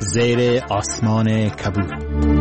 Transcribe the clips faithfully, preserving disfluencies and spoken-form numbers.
زیر آسمان کبود.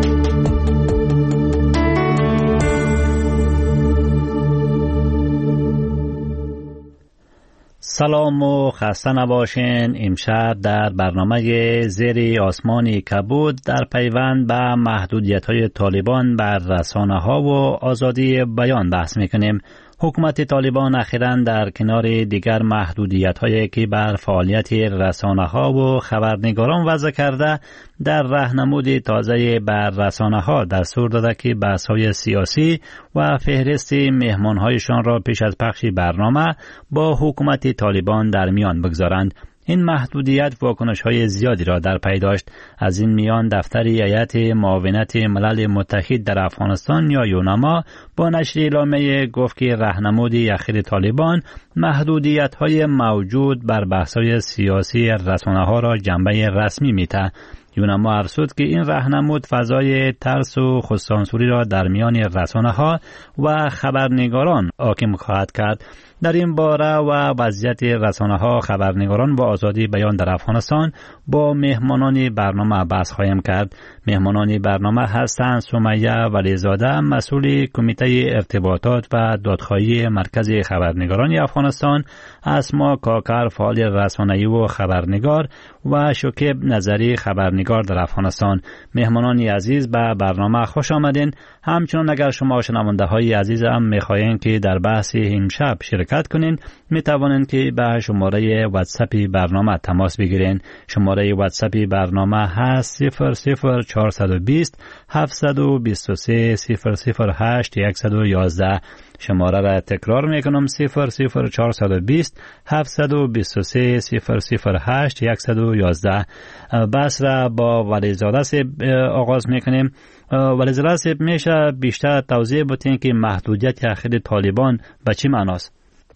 سلام و خسته نباشین. امشب در برنامه زیر آسمان کبود در پیوند به محدودیت‌های طالبان بر رسانه‌ها و آزادی بیان بحث می‌کنیم. حکومت طالبان اخیراً در کنار دیگر محدودیت‌هایی که بر فعالیت رسانه‌ها و خبرنگاران وضع کرده، در راهنمود تازه بر رسانه‌ها دستور داده که بحث‌های سیاسی و فهرست مهمان‌هایشان را پیش از پخش برنامه با حکومت طالبان در میان بگذارند. این محدودیت واکنش‌های زیادی را در پی داشت. از این میان دفتر هیئت معاونت ملل متحد در افغانستان یا یوناما با نشر اعلامیه گفت که راهنمود اخیر طالبان محدودیت‌های موجود بر بحث‌های سیاسی رسانه‌ها را جنبه رسمی می‌دهد. یوناما ارسود که این راهنمود فضای ترس و خودسانسوری را در میان رسانه‌ها و خبرنگاران حاکم خواهد کرد. در این باره و وضعیت رسانه‌ها، خبرنگاران و آزادی بیان در افغانستان با مهمانان برنامه بحث خواهیم کرد. مهمانان برنامه هستند سمیه ولیزاده، مسئول کمیته ارتباطات و دادخواهی مرکز خبرنگاران افغانستان، اسما کاکر، فعال رسانه‌ای و خبرنگار، و شکیب نظری، خبرنگار در افغانستان. مهمانان عزیز به برنامه خوش آمدین. همچنان اگر شما شنونده های عزیز هم میخواین که در بحث امشب شرکت کنین، میتوانین که به شماره واتساپ برنامه تماس بگیرین. شماره واتساپ برنامه هست صفر صفر چهارصد و بیست هفتصد و بیست و سه صفر صفر هشت صد و یازده. شماره را تکرار میکنم: صفر صفر چهارصد و بیست هفتصد و بیست و سه صفر صفر هشت صد و یازده. بحث را با ولیزاده صاحب آغاز میکنیم. ولیزاده صاحب، میشه بیشتر توضیح بدین که محدودیت اخیر طالبان به چی معناست؟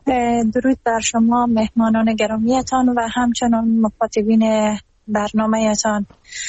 درود بر شما مهمانان گرامیتان و همچنان مخاطبین برنامه‌تان.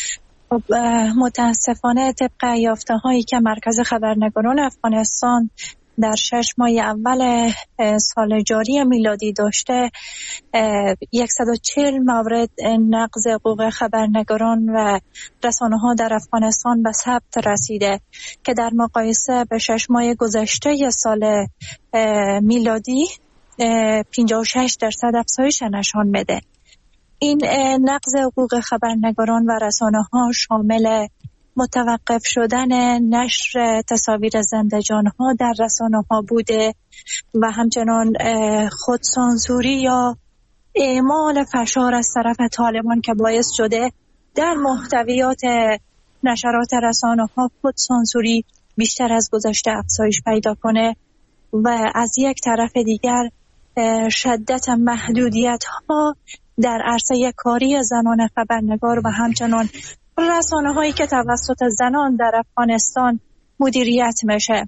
متاسفانه طبق یافته هایی که مرکز خبرنگاران افغانستان در شش ماه اول سال جاری میلادی داشته، صد و چهل مورد نقض حقوق خبرنگاران و رسانه ها در افغانستان به ثبت رسیده که در مقایسه به شش ماه گذشته سال میلادی پنجاه و شش درصد افزایش نشان میده. این نقض حقوق خبرنگاران و رسانه ها شامل متوقف شدن نشر تصاویر زنده‌جان ها در رسانه ها بوده و همچنان خودسانسوری یا اعمال فشار از طرف طالبان که باعث شده در محتویات نشرات رسانه ها خودسانسوری بیشتر از گذشته افزایش پیدا کنه و از یک طرف دیگر شدت محدودیت ها در عرصه کاری زنان خبرنگار و همچنان رسانه هایی که توسط زنان در افغانستان مدیریت میشه.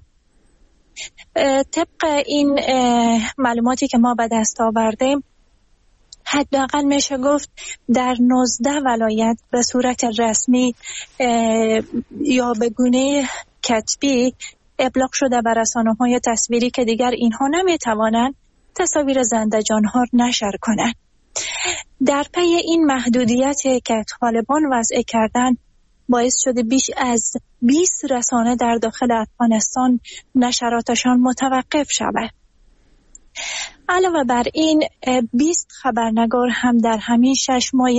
طبق این معلوماتی که ما به دست آوردیم، حداقل میشه گفت در نوزده ولایت به صورت رسمی یا به گونه کتبی ابلاغ شده به رسانه های تصویری که دیگر اینها نمیتوانند تصاویر زنده‌جان ها نشر کنند. در پی این محدودیتی که طالبان وضع کردن باعث شده بیش از بیست رسانه در داخل افغانستان نشراتشان متوقف شود. علاوه بر این بیست خبرنگار هم در همین شش ماه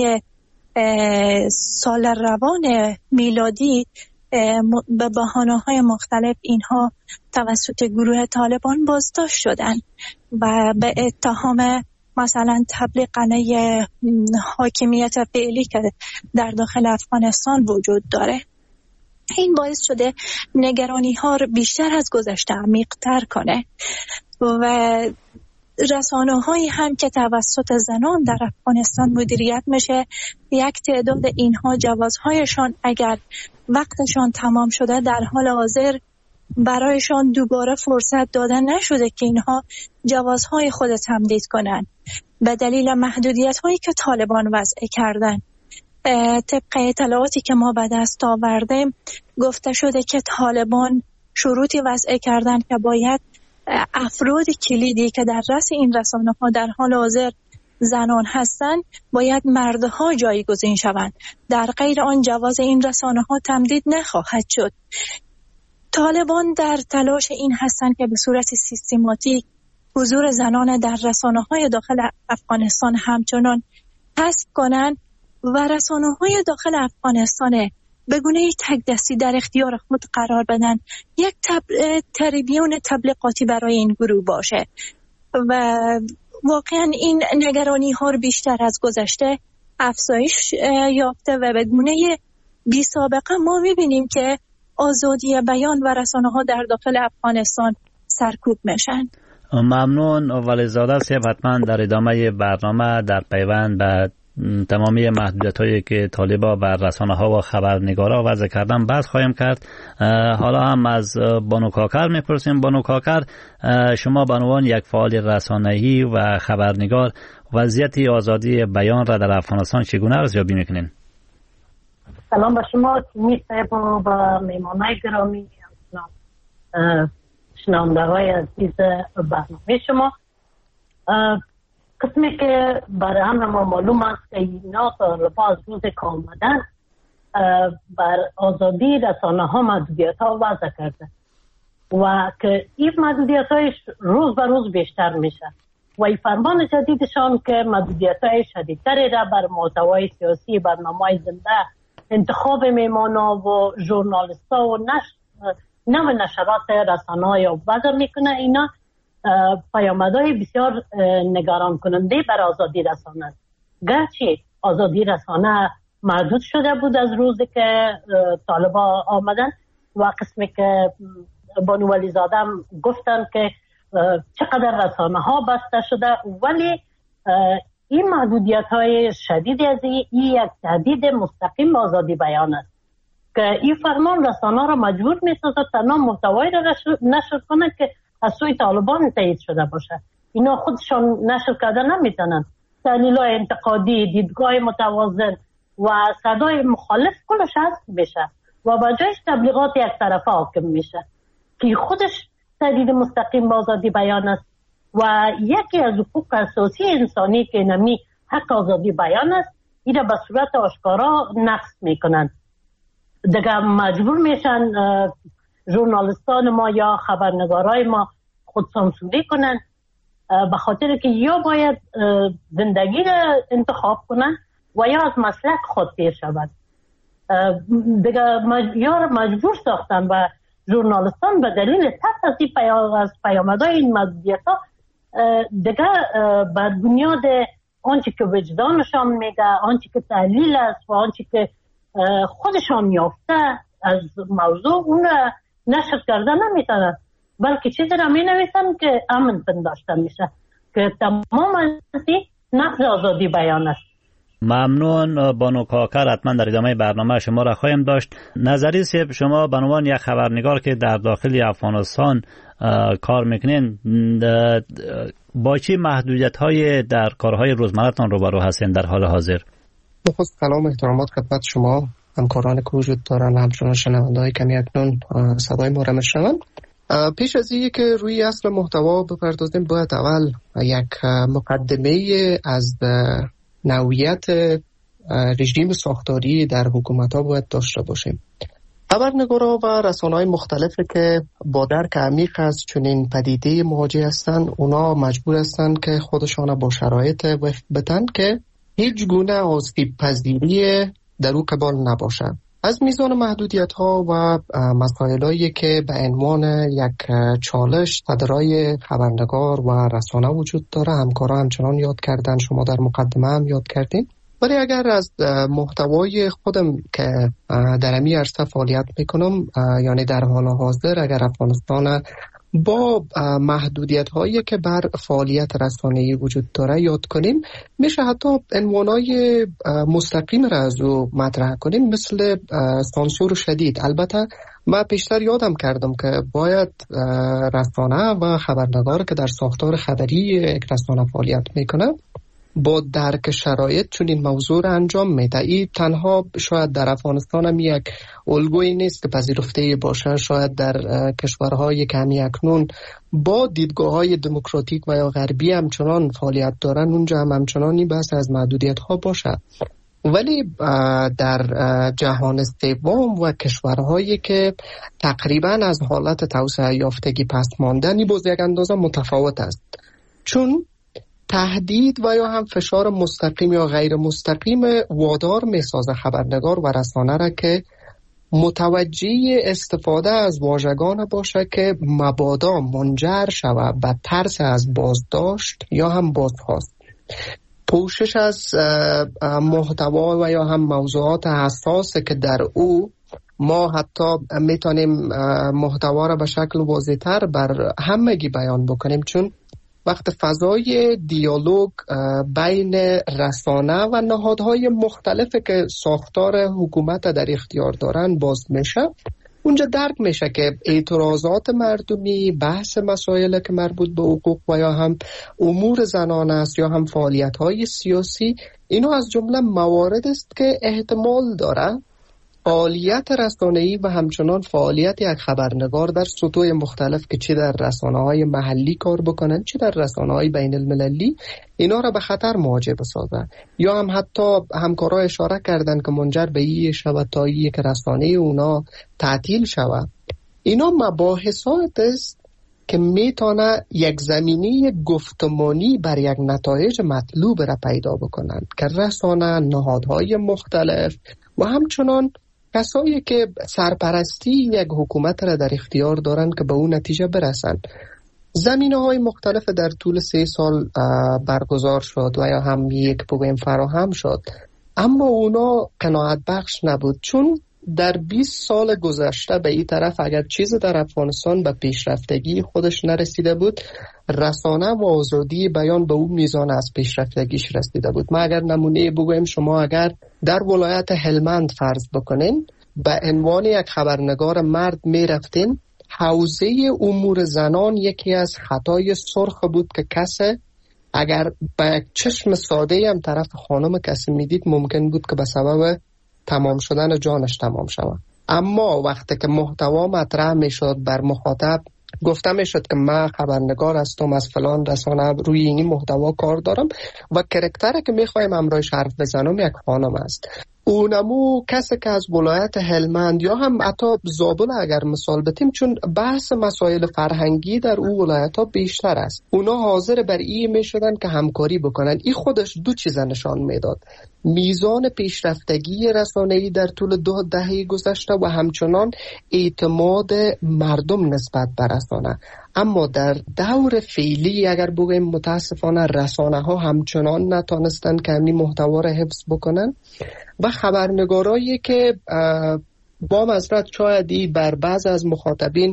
سال روان میلادی به بهانه‌های مختلف اینها توسط گروه طالبان بازداشت شدند و به اتهام مثلا تبلیغ حاکمیت فعلی که در داخل افغانستان وجود داره. این باعث شده نگرانی ها رو بیشتر از گذشته عمیق تر کنه و رسانه هایی هم که توسط زنان در افغانستان مدیریت میشه، یک تعداد اینها جوازهایشان اگر وقتشان تمام شده در حال حاضر برایشان دوباره فرصت داده نشده که اینها جوازهای خود تمدید کنند به دلیل محدودیت هایی که طالبان وضع کردن. طبق اطلاعاتی که ما به دست آوردیم گفته شده که طالبان شروطی وضع کردن که باید افراد کلیدی که در رأس این رسانه ها در حال حاضر زنان هستند باید مردها جایگزین شوند. در غیر آن جواز این رسانه ها تمدید نخواهد شد. طالبان در تلاش این هستند که به صورت سیستماتیک حضور زنان در رسانه های داخل افغانستان همچنان حذف کنند و رسانه های داخل افغانستان به گونه تک دستی در اختیار خود قرار بدن، یک تب... تریبیون تبلیغاتی برای این گروه باشه و واقعا این نگرانی ها رو بیشتر از گذشته افزایش یافته و به گونه بی سابقه ما میبینیم که آزادی بیان و رسانه ها در داخل افغانستان سرکوب میشن. ممنون ولیزاده صاحب. حتما در ادامه برنامه در پیوند به تمامی محدودیت‌هایی که طالبان بر رسانه‌ها و خبرنگارا وضع کردن بحث خواهیم کرد. حالا هم از بانو کاکر میپرسیم. بانو کاکر، شما به عنوان یک فعال رسانه‌ای و خبرنگار وضعیت آزادی بیان را در افغانستان چگونه ارزیابی میکنین؟ سلام به شما تیمی صاحب و به میمانای گرامی، شنونده‌های عزیز برنامه شما. قسمی که برای همه ما معلوم است که اینا طالبان از روز که آمدن بر آزادی رسانه ها محدودیت ها وضع کرده و که این محدودیت های روز به روز بیشتر میشه و این فرمان جدیدشان که محدودیت های شدیدتری را بر محتوای سیاسی، برنامه زنده، انتخاب میمانا و ژورنالیست ها و نشر نو نشرات رسانه های وضع میکنه. اینا پیامدهای بسیار نگران کننده بر آزادی رسانه است. گرچه آزادی رسانه محدود شده بود از روزی که طالبان آمدن و قسمی که بانو ولیزاده گفتن که چقدر رسانه ها بسته شده، ولی این محدودیت های شدید از این یک تهدید مستقیم به آزادی بیان است که این فرمان رسانه را مجبور می سازد تنها محتوایی را نشر کنند که از سوی طالبان تایید شده باشه. اینا خودشان نشر کردن نمیتونن. تحلیل‌های انتقادی، دیدگاه متوازن و صدای مخالف کلش هست بشه و با جایش تبلیغات یک طرفه حاکم میشه که خودش تهدید مستقیم به آزادی بیان است و یکی از حقوق اساسی انسانی که نمی حق آزادی بیان است، این به صورت آشکارا نقض میکنن. دیگه مجبور میشن ژورنالیستان ما یا خبرنگارای ما خود سانسوری کنن به خاطر که یا باید زندگی را انتخاب کنن و یا از مسلک خود پیر شود. دیگه مج... یا مجبور ساختن و ژورنالیستان به دلیل ترس از این پیام... از پیامدهای این محدودیت ها دیگه بر بنیاد آنچه که وجدانشان میگه، آنچه که تحلیل است و آنچه که خودشان یافته از موضوع اون را نشر کردن نمیتونن، بلکه چیزی را می نویسن که امن پنداشته میشه که تمام از این نقض آزادی بیان است. ممنون بانو کاکر. حتما در ادامه برنامه شما را خواهیم داشت. نظری صاحب، شما به عنوان یک خبرنگار که در داخل افغانستان کار میکنین، با چه محدودیت های در کارهای روزمره‌تان روبرو هستین در حال حاضر؟ بخصوص سلام احترامات خدمت شما همکاران که وجود دارن، همچنان شنونده‌های کمی اکنون صدای ما را میشنوند. پیش از اینکه که روی اصل محتوا بپردازیم باید اول یک مقدمه از نوعیت رژیم ساختاری در حکومت‌ها باید داشته باشیم. خبرنگارا و رسانه‌های مختلفی که با درک عمیق از چنین پدیده مواجه هستند، اونا مجبور هستند که خودشان با شرایط وفق بدن که هیچ گونه آسیب پذیری در او قبال نباشد. از میزان محدودیت ها و مسائلی که به عنوان یک چالش صدرای خبرنگار و رسانه وجود داره، همکارا همچنان یاد کردن، شما در مقدمه هم یاد کردین. ولی اگر از محتوای خودم که در امی عرصه فعالیت میکنم، یعنی در حال حاضر اگر افغانستان با محدودیت هایی که بر فعالیت رسانه‌ای وجود داره یاد کنیم، میشه حتی عنوانای مستقیم را از او مطرح کنیم، مثل سانسور شدید. البته من پیشتر یادم کردم که باید رسانه و خبرنگار که در ساختار خبری یک رسانه فعالیت میکنه با درک شرایط چون این موضوع را انجام میده. این تنها شاید در افغانستان هم یک الگویی نیست که پذیرفته باشه. شاید در کشورهای کمی اکنون با دیدگاه های دموکراتیک و یا غربی همچنان فعالیت دارن، اونجا هم همچنان این بحث از محدودیت ها باشه. ولی در جهان سوم و کشورهایی که تقریبا از حالت توسعه یافتگی پس ماندن، این باز یک اندازه متفاوت است، چون تهدید و یا هم فشار مستقیم یا غیر مستقیم وادار میسازه خبرنگار و رسانه را که متوجه استفاده از واژگان باشه که مبادا منجر شود به ترس از بازداشت یا هم بازخواست. پوشش از محتوا و یا هم موضوعات حساس که در او ما حتی میتونیم محتوا را به شکل واضح‌تر بر همگی بیان بکنیم، چون وقت فضای دیالوگ بین رسانه و نهادهای مختلفی که ساختار حکومت در اختیار دارن باز میشه، اونجا درک میشه که اعتراضات مردمی، بحث مسائل که مربوط به حقوق و یا هم امور زنان است یا هم فعالیت‌های سیاسی، اینو از جمله موارد است که احتمال داره فعالیت رسانه‌ای و همچنان فعالیت یک خبرنگار در سطوح مختلف که چه در رسانه‌های محلی کار بکنن چه در رسانه‌های بین المللی، اینا را به خطر مواجه بسازن. یا هم حتی همکارا اشاره کردن که منجر به این شود تا این که رسانه اونا تعطیل شود. اینا مباحثات است که میتونه یک زمینه گفتمانی بر یک نتایج مطلوب را پیدا بکنن که رسانه، نهادهای مختلف و همچنان کسایی که سرپرستی یک حکومت را در اختیار دارند که به اون نتیجه برسن. زمینه‌های مختلف در طول سه سال برگزار شد و یا هم یک بگویم فراهم شد، اما اونا قناعت بخش نبود، چون در بیست سال گذشته به این طرف اگر چیز در افغانستان به پیشرفتگی خودش نرسیده بود، رسانه و آزادی بیان به اون میزان از پیشرفتگیش رسیده بود. ما اگر نمونه بگویم، شما اگر در ولایت هلمند فرض بکنین به عنوان یک خبرنگار مرد می رفتین، حوزه امور زنان یکی از خطای سرخ بود که کسی اگر به یک چشم ساده هم طرف خانم کسی میدید ممکن بود که به سبب تمام شدن جانش تمام شود. اما وقتی که محتوا مطرح میشد بر مخاطب گفته میشد که من خبرنگار هستم از فلان رسانه، روی این محتوا کار دارم و کرکتری که میخوایم امروز حرف بزنم یک خانم است، اونمو کسی که از ولایت هلمند یا هم حتی زابل اگر مثال بتیم، چون بحث مسائل فرهنگی در اون ولایت ها بیشتر است، اونا حاضر بر این میشدن که همکاری بکنن. این خودش دو چیز نشان میداد: میزان پیشرفتگی رسانه‌ای در طول دو دهه گذشته و همچنان اعتماد مردم نسبت به رسانه. اما در دور فعلی اگر بگویم متاسفانه رسانه ها همچنان نتانستن که همین محتوا را حفظ بکنن و خبرنگارایی که با معذرت شایدی بر بعض از مخاطبین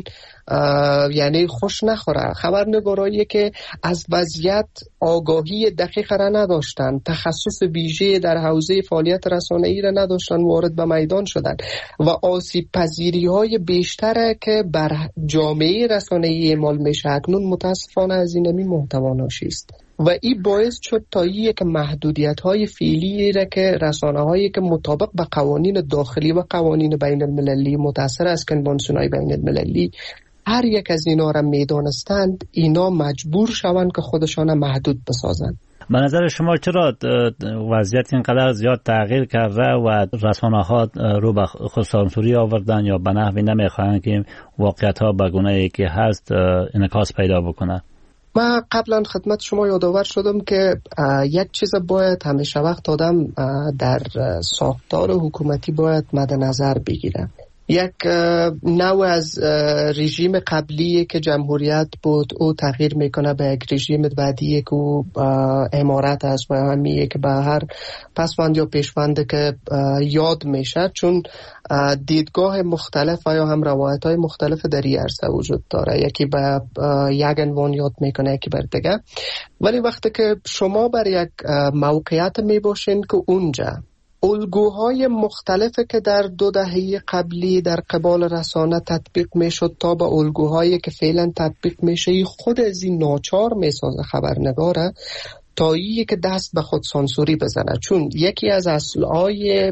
یعنی خوش نخوره، خبرنگارایی که از وضعیت آگاهی دقیق را نداشتن، تخصص ویژه در حوزه فعالیت رسانه‌ای را نداشتن، وارد به میدان شدن و آسیب پذیری های بیشتر که بر جامعه رسانه‌ای اعمال میشه اکنون متاسفانه از این می محتوا ناشی است و این باعث شد تا یک محدودیت های فعلی را که رسانه هایی که مطابق به قوانین داخلی و قوانین بین المللی متأثر از کنوانسیون های بین المللی هر یک از اینا را میدانستند، اینا مجبور شوند که خودشان محدود بسازند. به نظر شما چرا وضعیت اینقدر زیاد تغییر کرده و رسانه ها رو به خودسانسوری آوردن یا به نحوی نمیخواهند که واقعیت ها به گونه‌ای که هست انعکاس پیدا بکنه؟ من قبلا خدمت شما یادآور شدم که یک چیز باید همیشه وقت آدم در ساختار حکومتی باید مد نظر بگیره. یک نوع از رژیم قبلی که جمهوریت بود او تغییر میکنه به یک رژیم بعدی که امارت است و همیه که به هر پسوند یا پیشوند که یاد میشه، چون دیدگاه مختلف و یا هم روایت های مختلف در این عرصه وجود داره، یکی به یک عنوان یاد میکنه یکی بر دیگه. ولی وقتی که شما بر یک موقعیت میباشین که اونجا الگوهای مختلفی که در دو دهه قبلی در قبال رسانه تطبیق میشد تا به الگوهایی که فعلا تطبیق میشه، خود از این ناچار میسازه خبرنگاره تایی که دست به خود سانسوری بزنه، چون یکی از اصلهای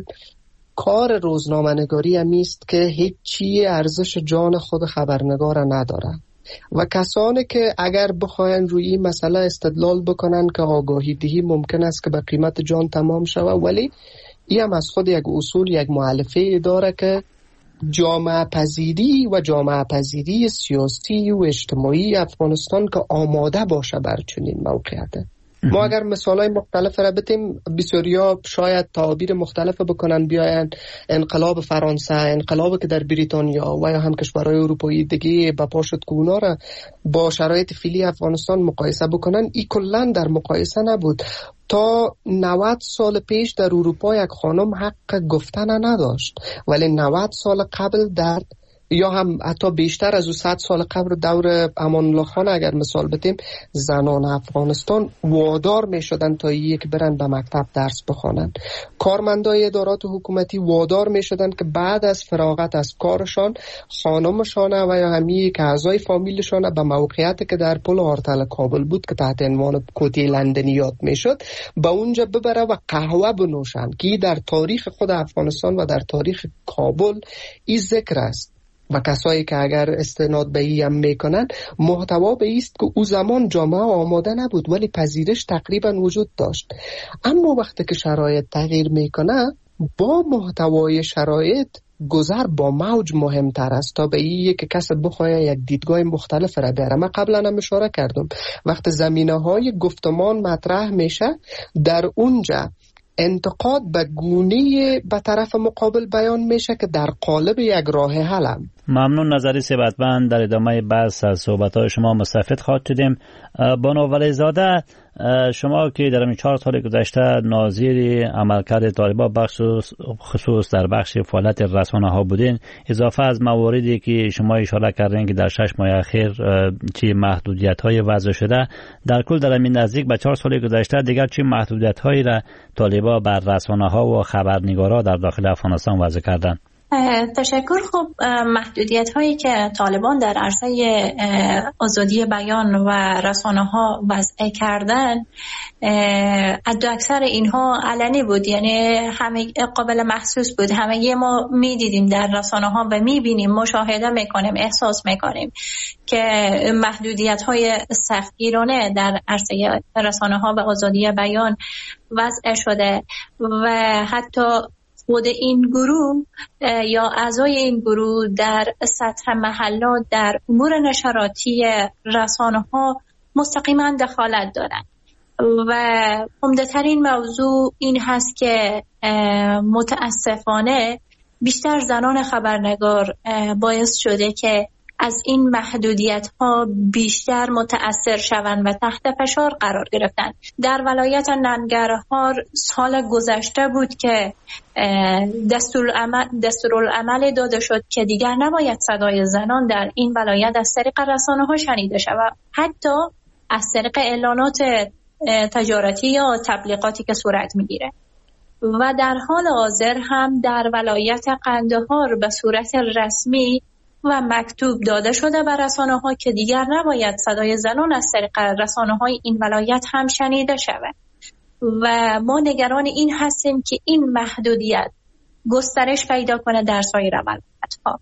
کار روزنامه‌نگاری همیست که هیچ چی ارزش جان خود خبرنگار نداره و کسانی که اگر بخواین روی این مسئله استدلال بکنن که آگاهی دهی ممکن است که به قیمت جان تمام شود، ولی این هم از خود یک اصول، یک مؤلفه داره که جامعه پذیری و جامعه پذیری سیاسی و اجتماعی افغانستان که آماده باشه بر چنین موقعیت. ما اگر مثالای مختلف را بتیم، بسیاریا شاید تعابیر مختلف بکنن، بیاین انقلاب فرانسه، انقلابی که در بریتانیا و یا هم کشورهای اروپایی دیگه با پا شد که اونا را با شرایط فعلی افغانستان مقایسه بکنن، ای کلن در مقایسه نبود. تا نود سال پیش در اروپا یک خانم حق گفتن نداشت، ولی نود سال قبل در یا هم حتی بیشتر از او صد سال قبل دور امان الله خان اگر مثال بتیم، زنان افغانستان وادار می شدن تا یک برن به مکتب درس بخوانن. کارمندای ادارات حکومتی وادار می شدن که بعد از فراغت از کارشان خانمشان و یا همی که اعضای فامیلشان به موقعیتی که در پل آرتل کابل بود که تحت عنوان کوتی لندنی یاد می شد به اونجا ببره و قهوه بنوشن، که در تاریخ خود افغانستان و در تاریخ کابل این ذکر است. و کسایی که اگر استناد به این هم میکنن، محتوا به ایست که او زمان جامعه آماده نبود ولی پذیرش تقریبا وجود داشت. اما وقتی که شرایط تغییر میکنه، با محتوای شرایط گذر با موج مهمتر است تا به این که کس بخواه یک دیدگاه مختلف را بیاره. من قبلا هم اشاره کردم وقتی زمینه های گفتمان مطرح میشه، در اونجا انتقاد به گونه به طرف مقابل بیان میشه که در قالب یک راه حل هم. ممنون. نظری ثبتمند. در ادامه بحث از صحبت‌های شما مستفید خواهد شدیم. بانو ولیزاده، شما که در این چهار سال گذشته ناظر عملکرد طالبان بخصوص خصوص در بخش فعالیت رسانه‌ها بودین، اضافه از مواردی که شما اشاره کردین که در شش ماه اخیر چی محدودیت‌های وضع شده، در کل در این نزدیک به چهار سال گذشته دیگر چی محدودیت‌هایی را طالبان بر رسانه‌ها و خبرنگارا در داخل افغانستان وضع کردند؟ تشکر. خب محدودیت هایی که طالبان در عرصه آزادی بیان و رسانه ها وضع کردن، حد اکثر اینها علنی بود، یعنی همه قابل محسوس بود. همه ما می دیدیم در رسانه ها و می بینیم، مشاهده می کنیم، احساس می کنیم که محدودیت های سختگیرانه در عرصه رسانه ها و آزادی بیان وضع شده و حتی خود این گروه یا اعضای این گروه در سطح محلات در امور نشراتی رسانه ها مستقیما دخالت دارند و عمده‌ترین موضوع این هست که متاسفانه بیشتر زنان خبرنگار باعث شده که از این محدودیت ها بیشتر متأثر شوند و تحت فشار قرار گرفتن. در ولایت ننگرهار سال گذشته بود که دستورالعمل دستورالعمل داده شد که دیگر نباید صدای زنان در این ولایت از طریق رسانه ها شنیده شود، حتی از طریق اعلانات تجارتی یا تبلیغاتی که صورت میگیره. و در حال حاضر هم در ولایت قندهار به صورت رسمی و مکتوب داده شده به رسانه ها که دیگر نباید صدای زنان از طریق رسانه های این ولایت هم شنیده شود و ما نگران این هستیم که این محدودیت گسترش پیدا کنه در سایر ولایت ها.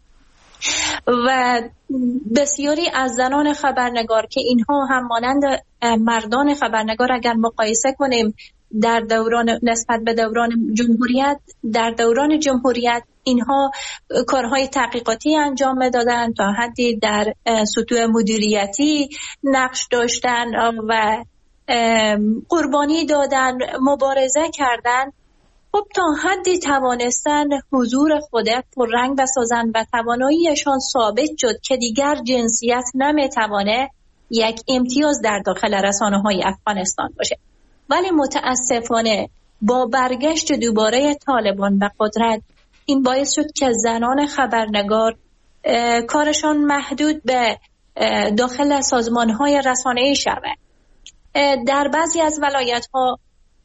و بسیاری از زنان خبرنگار که اینها هم مانند مردان خبرنگار اگر مقایسه کنیم در دوران نسبت به دوران جمهوریت، در دوران جمهوریت اینها کارهای تحقیقاتی انجام دادن، تا حدی در سطوح مدیریتی نقش داشتن و قربانی دادن، مبارزه کردن. خب تا حدی توانستن حضور خود پررنگ بسازن و تواناییشان ثابت شد که دیگر جنسیت نمیتوانه یک امتیاز در داخل رسانه‌های افغانستان باشه. ولی متاسفانه با برگشت دوباره طالبان به قدرت این باعث شد که زنان خبرنگار کارشان محدود به داخل سازمان‌های رسانه‌ای شود. در بعضی از ولایت‌ها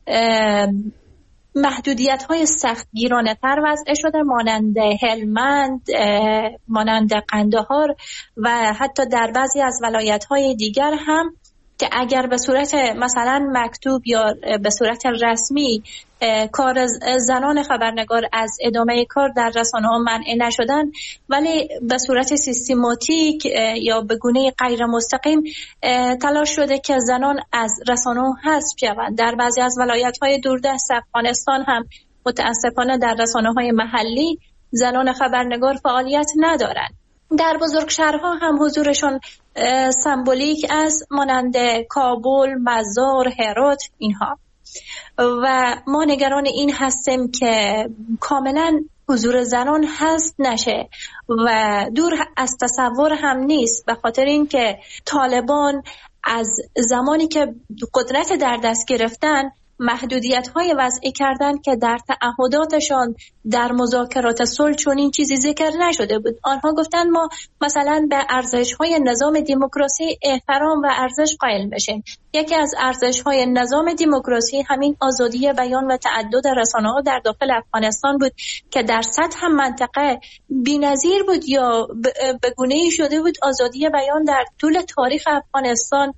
محدودیت‌های سختگیرانه‌تر وضع شده، مانند هلمند، مانند قندهار و حتی در بعضی از ولایت‌های دیگر هم که اگر به صورت مثلا مکتوب یا به صورت رسمی کار زنان خبرنگار از ادامه کار در رسانه‌ها منع نشدن، ولی به صورت سیستماتیک یا به گونه غیر مستقیم تلاش شده که زنان از رسانه‌ها حذف شوند. در بعضی از ولایت‌های دوردست افغانستان هم متاسفانه در رسانه‌های محلی زنان خبرنگار فعالیت ندارند. در بزرگ شهرها هم حضورشان سمبولیک است، مانند کابل، مزار، هرات اینها. و ما نگران این هستیم که کاملا حضور زنان حذف نشه و دور از تصور هم نیست، به خاطر اینکه طالبان از زمانی که قدرت در دست گرفتن محدودیت‌های وضعی کردن که در تعهداتشان در مذاکرات صلح چون این چیزی ذکر نشده بود. آنها گفتن ما مثلا به ارزش‌های نظام دموکراسی احترام و ارزش قائل بشیم. یکی از ارزش‌های نظام دموکراسی همین آزادی بیان و تعدد رسانه‌ها در داخل افغانستان بود که در سطح منطقه بی‌نظیر بود یا به گونه‌ای شده بود آزادی بیان در طول تاریخ افغانستان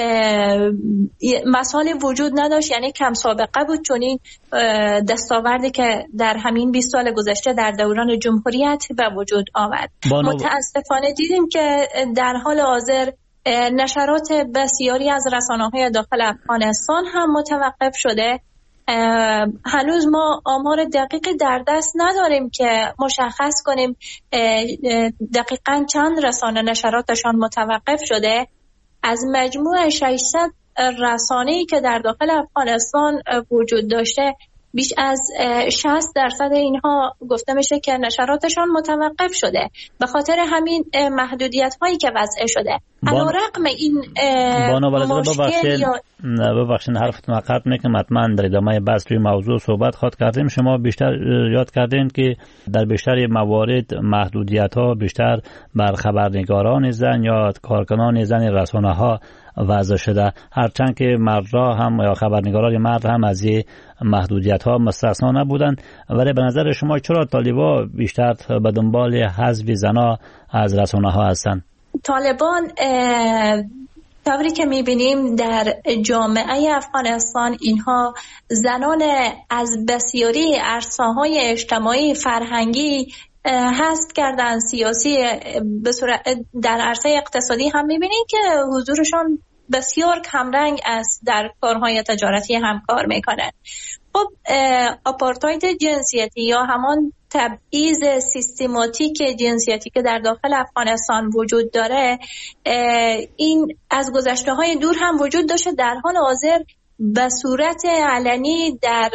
مثالی وجود نداشت، یعنی کم سابقه بود چون این دستاوردی که در همین بیست سال گذشته در دوران جمهوریت به وجود آمد. بانو... متاسفانه دیدیم که در حال حاضر نشرات بسیاری از رسانه‌های داخل افغانستان هم متوقف شده. هنوز ما آمار دقیقی در دست نداریم که مشخص کنیم دقیقاً چند رسانه نشراتشان متوقف شده. از مجموع ششصد رسانه‌ای که در داخل افغانستان وجود داشته بیش از شصت درصد اینها گفته میشه که نشراتشان متوقف شده به خاطر همین محدودیت هایی که وضع شده. علیرغم این مشکل یا ببخشید حرفتون رو قطع میکنم، حتما در ادامه بحث روی موضوع صحبت خواهد کردیم. شما بیشتر یاد کردین که در بیشتر موارد محدودیت ها بیشتر بر خبرنگاران زن یا کارکنان زن رسانه ها وضع شده، هرچند که مردها هم یا خبرنگاران مرد هم از این محدودیت ها مستثنا نبودند. ولی به نظر شما چرا طالبان بیشتر به دنبال حذف زنها از رسانه ها هستند؟ طالبان طوری که میبینیم در جامعه افغانستان اینها زنان از بسیاری عرصه‌های اجتماعی فرهنگی هست کردن، سیاسی به صورت در عرصه اقتصادی هم میبینیم که حضورشان بسیار کمرنگ است، در کارهای تجارتی هم کار میکنن. خب آپارتاید جنسیتی یا همان تبعیض سیستماتیک جنسیتی که در داخل افغانستان وجود داره این از گذشته های دور هم وجود داشته، در حال حاضر به صورت علنی در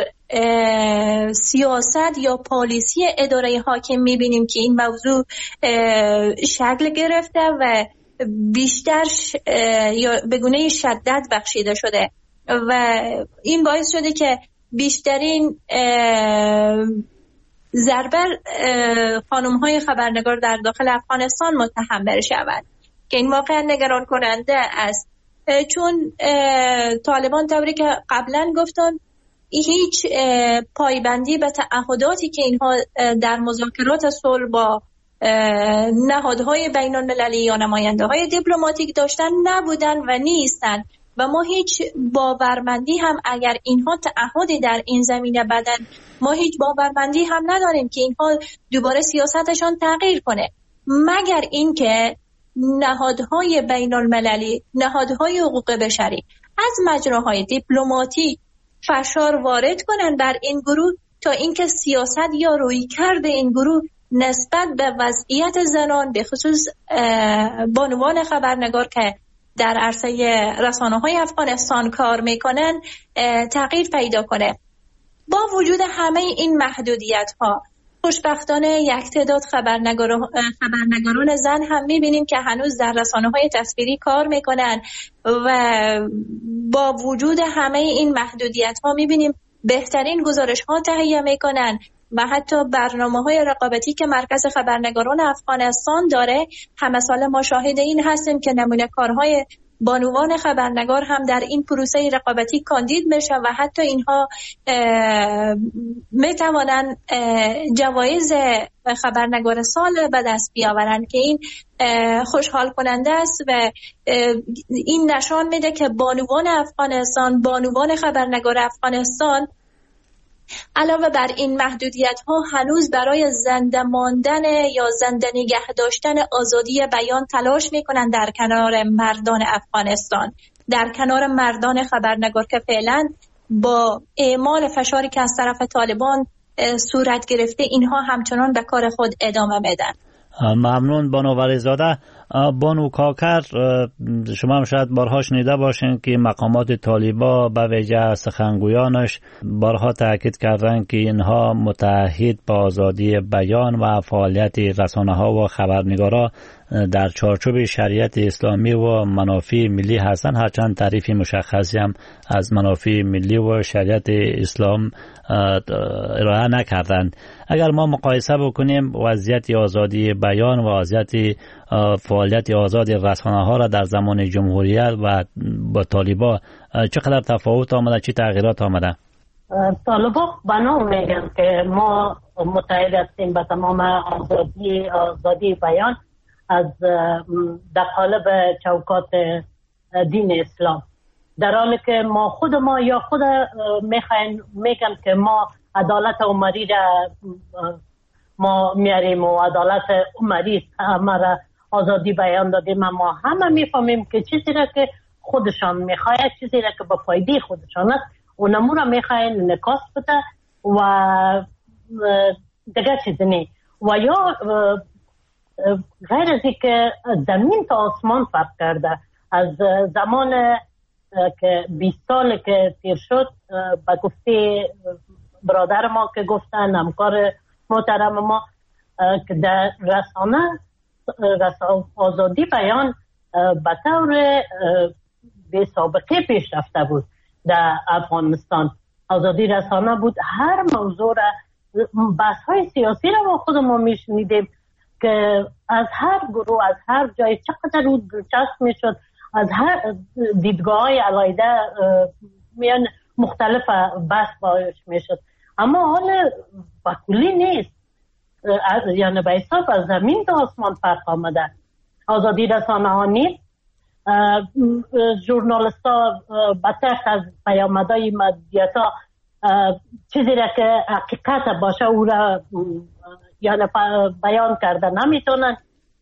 سیاست یا پالیسی اداره حاکم میبینیم که این موضوع شکل گرفته و بیشتر یا به گونه شدت بخشیده شده و این باعث شده که بیشترین ضربه خانم های خبرنگار در داخل افغانستان متحمل شود که این واقعا نگران کننده است، چون طالبان طوری که قبلا گفتن هیچ پایبندی به تعهداتی که اینها در مذاکرات صلح با نهادهای بین المللی یا نماینده های دیپلماتیک داشتن نبودن و نیستن و ما هیچ باورمندی هم اگر اینها تعهدی در این زمینه بدن ما هیچ باورمندی هم نداریم که اینها دوباره سیاستشان تغییر کنه، مگر اینکه نهادهای بین المللی، نهادهای حقوق بشری از مجراهای دیپلماتیک فشار وارد کنن بر این گروه تا اینکه سیاست یا رویکرد این گروه نسبت به وضعیت زنان به خصوص بانوان خبرنگار که در عرصه رسانه‌های افغانستان کار میکنن تغییر پیدا کنه. با وجود همه این محدودیت‌ها خوشبختانه یک تعداد خبرنگاران خبرنگاران زن هم می‌بینیم که هنوز در رسانه‌های تصویری کار میکنن و با وجود همه این محدودیت‌ها می‌بینیم بهترین گزارش‌ها تهیه میکنن و حتی برنامه‌های رقابتی که مرکز خبرنگاران افغانستان داره همه سال ما شاهد این هستیم که نمونه کارهای بانوان خبرنگار هم در این پروسه رقابتی کاندید میشن و حتی اینها میتوانند جوایز خبرنگار سال به دست بیاورند که این خوشحال کننده است و این نشان میده که بانوان افغانستان، بانوان خبرنگار افغانستان علاوه بر این محدودیت ها هنوز برای زنده ماندن یا زنده نگه داشتن آزادی بیان تلاش میکنن در کنار مردان افغانستان، در کنار مردان خبرنگار که فعلا با اعمال فشاری که از طرف طالبان صورت گرفته اینها همچنان به کار خود ادامه میدن. ممنون بانو ولیزاده. بانو کاکر، شما هم شاید بارها شنیده باشین که مقامات طالبا به ویژه سخنگویانش بارها تاکید کردن که اینها متعهد با آزادی بیان و فعالیت رسانه‌ها و خبرنگارا در چارچوب شریعت اسلامی و منافع ملی هستند، هرچند تعریف مشخصی هم از منافع ملی و شریعت اسلام ارائه نکردند. اگر ما مقایسه بکنیم وضعیت آزادی بیان و وضعیت فعالیت آزاد رسانه‌ها را در زمان جمهوریت و با طالبا چقدر تفاوت آمده، چه تغییرات آمده؟ طالبا بنا میگن که ما متحد هستیم به تمام آزادی آزادی بیان از در قالب چوکات دین اسلام، در حالی که ما خود ما یا خود میخواین میگن که ما عدالت عمری را ما میاریم و عدالت عمری همه آزادی بیان دادیم. ما همه میفهمیم که چیزی را که خودشان میخواید، چیزی را که به فایده خودشان است، اونمو را میخواین نکاس بده و دیگه چیزی نی. و یا غیر از این که زمین تا آسمان فرق کرده. از زمان که بیست سال که تیر شد به گفته برادر ما که گفتن، همکار محترم ما، که در رسانه آزادی بیان به طور بی سابقه پیش رفته بود. در افغانستان آزادی رسانه بود، هر موضوع را، بحث های سیاسی را ما خودمون میشنیدیم که از هر گروه، از هر جای چقدر رو دلچسب میشد، از هر دیدگاه های علایده میان مختلف بحث باش میشد. اما حال بکلی نیست، یعنی به حساب از زمین تا آسمان فرق آمده. آزادی رسانه ها نیست، ژورنالیست ها بطرح از پیامدهای مدیت ها چیزی را که حقیقت باشه او را یعنی بیان کرده نمیتونن.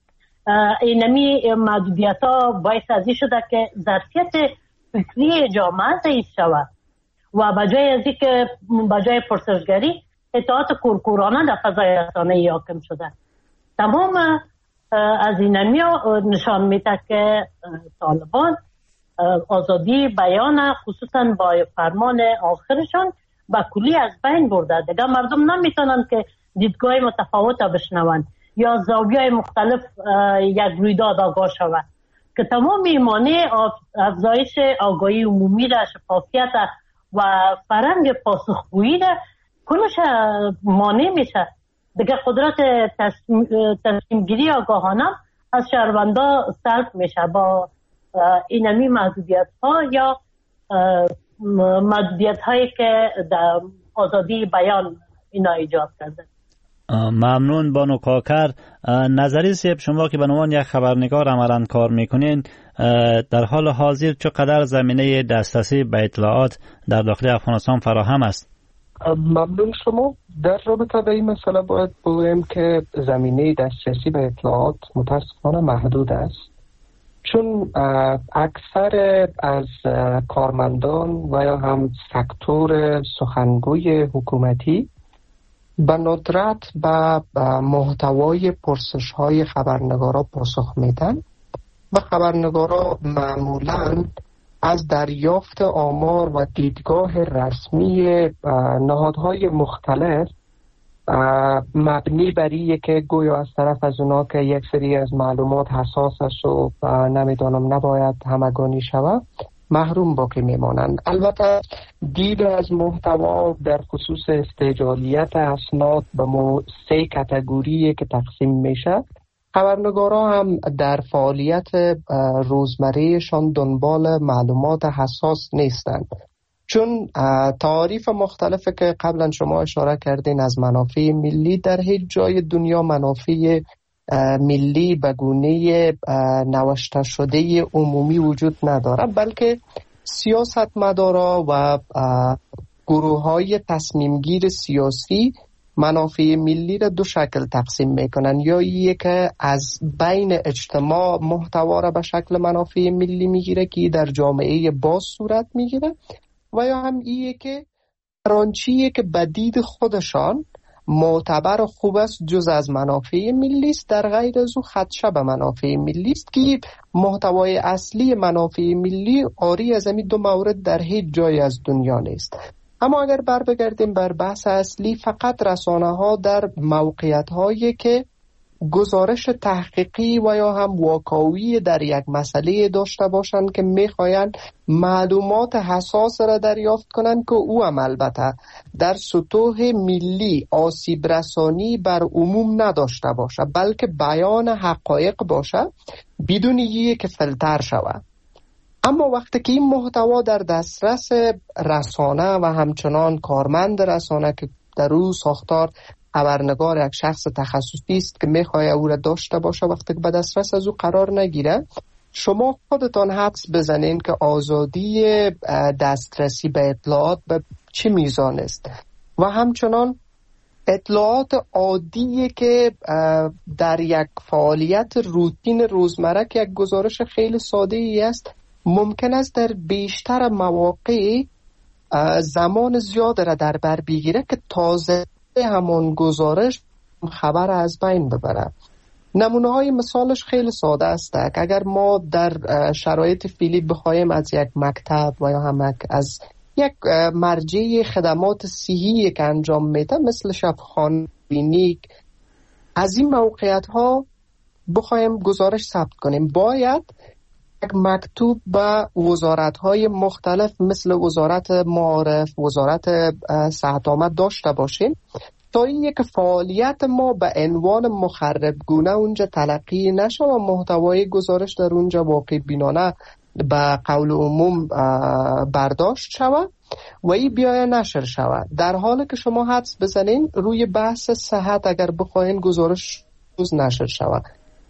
اینمی محدودیت ها باعث ازی شده که ظرفیت فکری جامعه ضعیف شود و بجای ازی که بجای پرسشگری اطاعت کورکورانه در فضای رسانه‌ای حاکم شده. تمام از اینمی ها نشان میده که طالبان آزادی بیان خصوصا با فرمان آخرشان با کلی از بین برده. دیگه مردم نمیتونن که دیدگاه متفاوت بشنون یا زاویه مختلف یک رویداد آگاه شود که تمام ایمانه افزایش آگاهی عمومی را، شفافیت و فرهنگ پاسخگویی را کلش مانع میشه. دیگه قدرت تصمیم گیری آگاهانه از شهروندا سلب میشه با اینمی محدودیت ها یا محدودیت هایی که در آزادی بیان اینا ایجاد کرده. ممنون بانو کاکر. نظری سیب، شما که به عنوان یک خبرنگار عملاً کار میکنین، در حال حاضر چقدر زمینه دسترسی به اطلاعات در داخل افغانستان فراهم است؟ ممنون شما. در رابطه به این مسئله باید بگویم که زمینه دسترسی به اطلاعات متاسفانه محدود است، چون اکثر از کارمندان و یا هم سکتور سخنگوی حکومتی به ندرت به محتوای پرسش های خبرنگارا پاسخ میدن و خبرنگارا معمولاً از دریافت آمار و دیدگاه رسمی نهادهای مختلف مبنی بر اینه که گویا از طرف از اونا که یک سری از معلومات حساس است و نمیدانم نباید همگانی شود محروم باقی میمانند. البته دید از محتوا در خصوص استعجالیت اسناد به مو سه کاتگوریه که تقسیم میشه. خبرنگارا هم در فعالیت روزمرهشان دنبال معلومات حساس نیستند، چون تعاریف مختلفی که قبلا شما اشاره کردین از منافع ملی، در هیچ جای دنیا منافع ملی به گونه نوشته شده عمومی وجود نداره، بلکه سیاستمدارا و گروه های تصمیم گیر سیاسی منافع ملی را دو شکل تقسیم میکنن، یا یک که از بین اجتماع محتوا را به شکل منافع ملی میگیره که در جامعه باز صورت میگیره، و یا هم ایه که رانچیه که به دید خودشان معتبر و خوب است جز از منافع ملی است، در غیر از او خدشه به منافع ملی است، که محتوای اصلی منافع ملی آری از این دو مورد در هیچ جای از دنیا نیست. اما اگر بر بگردیم بر بحث اصلی، فقط رسانه ها در موقعیت هایی که گزارش تحقیقی و یا هم واقعی در یک مسئله داشته باشند که میخواین معلومات حساس را دریافت کنند که او هم البته در سطوح ملی آسیب رسانی بر عموم نداشته باشه، بلکه بیان حقایق باشه بدون یک فیلتر شود. اما وقتی که این محتوا در دسترس رسانه و همچنان کارمند رسانه که در او ساختار خبرنگار یک شخص تخصصی است که میخواد او را داشته باشه، وقتی که به دسترس از او قرار نگیره، شما خودتان حدس بزنین که آزادی دسترسی به اطلاعات به چه میزان است. و همچنان اطلاعات عادیه که در یک فعالیت روتین روزمره که یک گزارش خیلی ساده ای است، ممکن است در بیشتر مواقع زمان زیاد را در بر بگیره که تازه همون گزارش خبر از بین ببره. نمونه های مثالش خیلی ساده است که اگر ما در شرایط فعلی بخوایم از یک مکتب و یا هم از یک مرجع خدمات صحی که انجام میده مثل شفاخانه، کلینیک، از این موقعیت ها بخوایم گزارش ثبت کنیم، باید یک مکتوب به وزارت های مختلف مثل وزارت معارف، وزارت صحت آمد داشته باشیم تا این یک فعالیت ما به عنوان مخرب گونه اونجا تلقی نشه و محتوای گزارش در اونجا واقع بینانه به قول عموم برداشت شود و این بیای نشر شود. در حالی که شما حدس بزنین روی بحث صحت اگر بخواین گزارش روز نشر شود،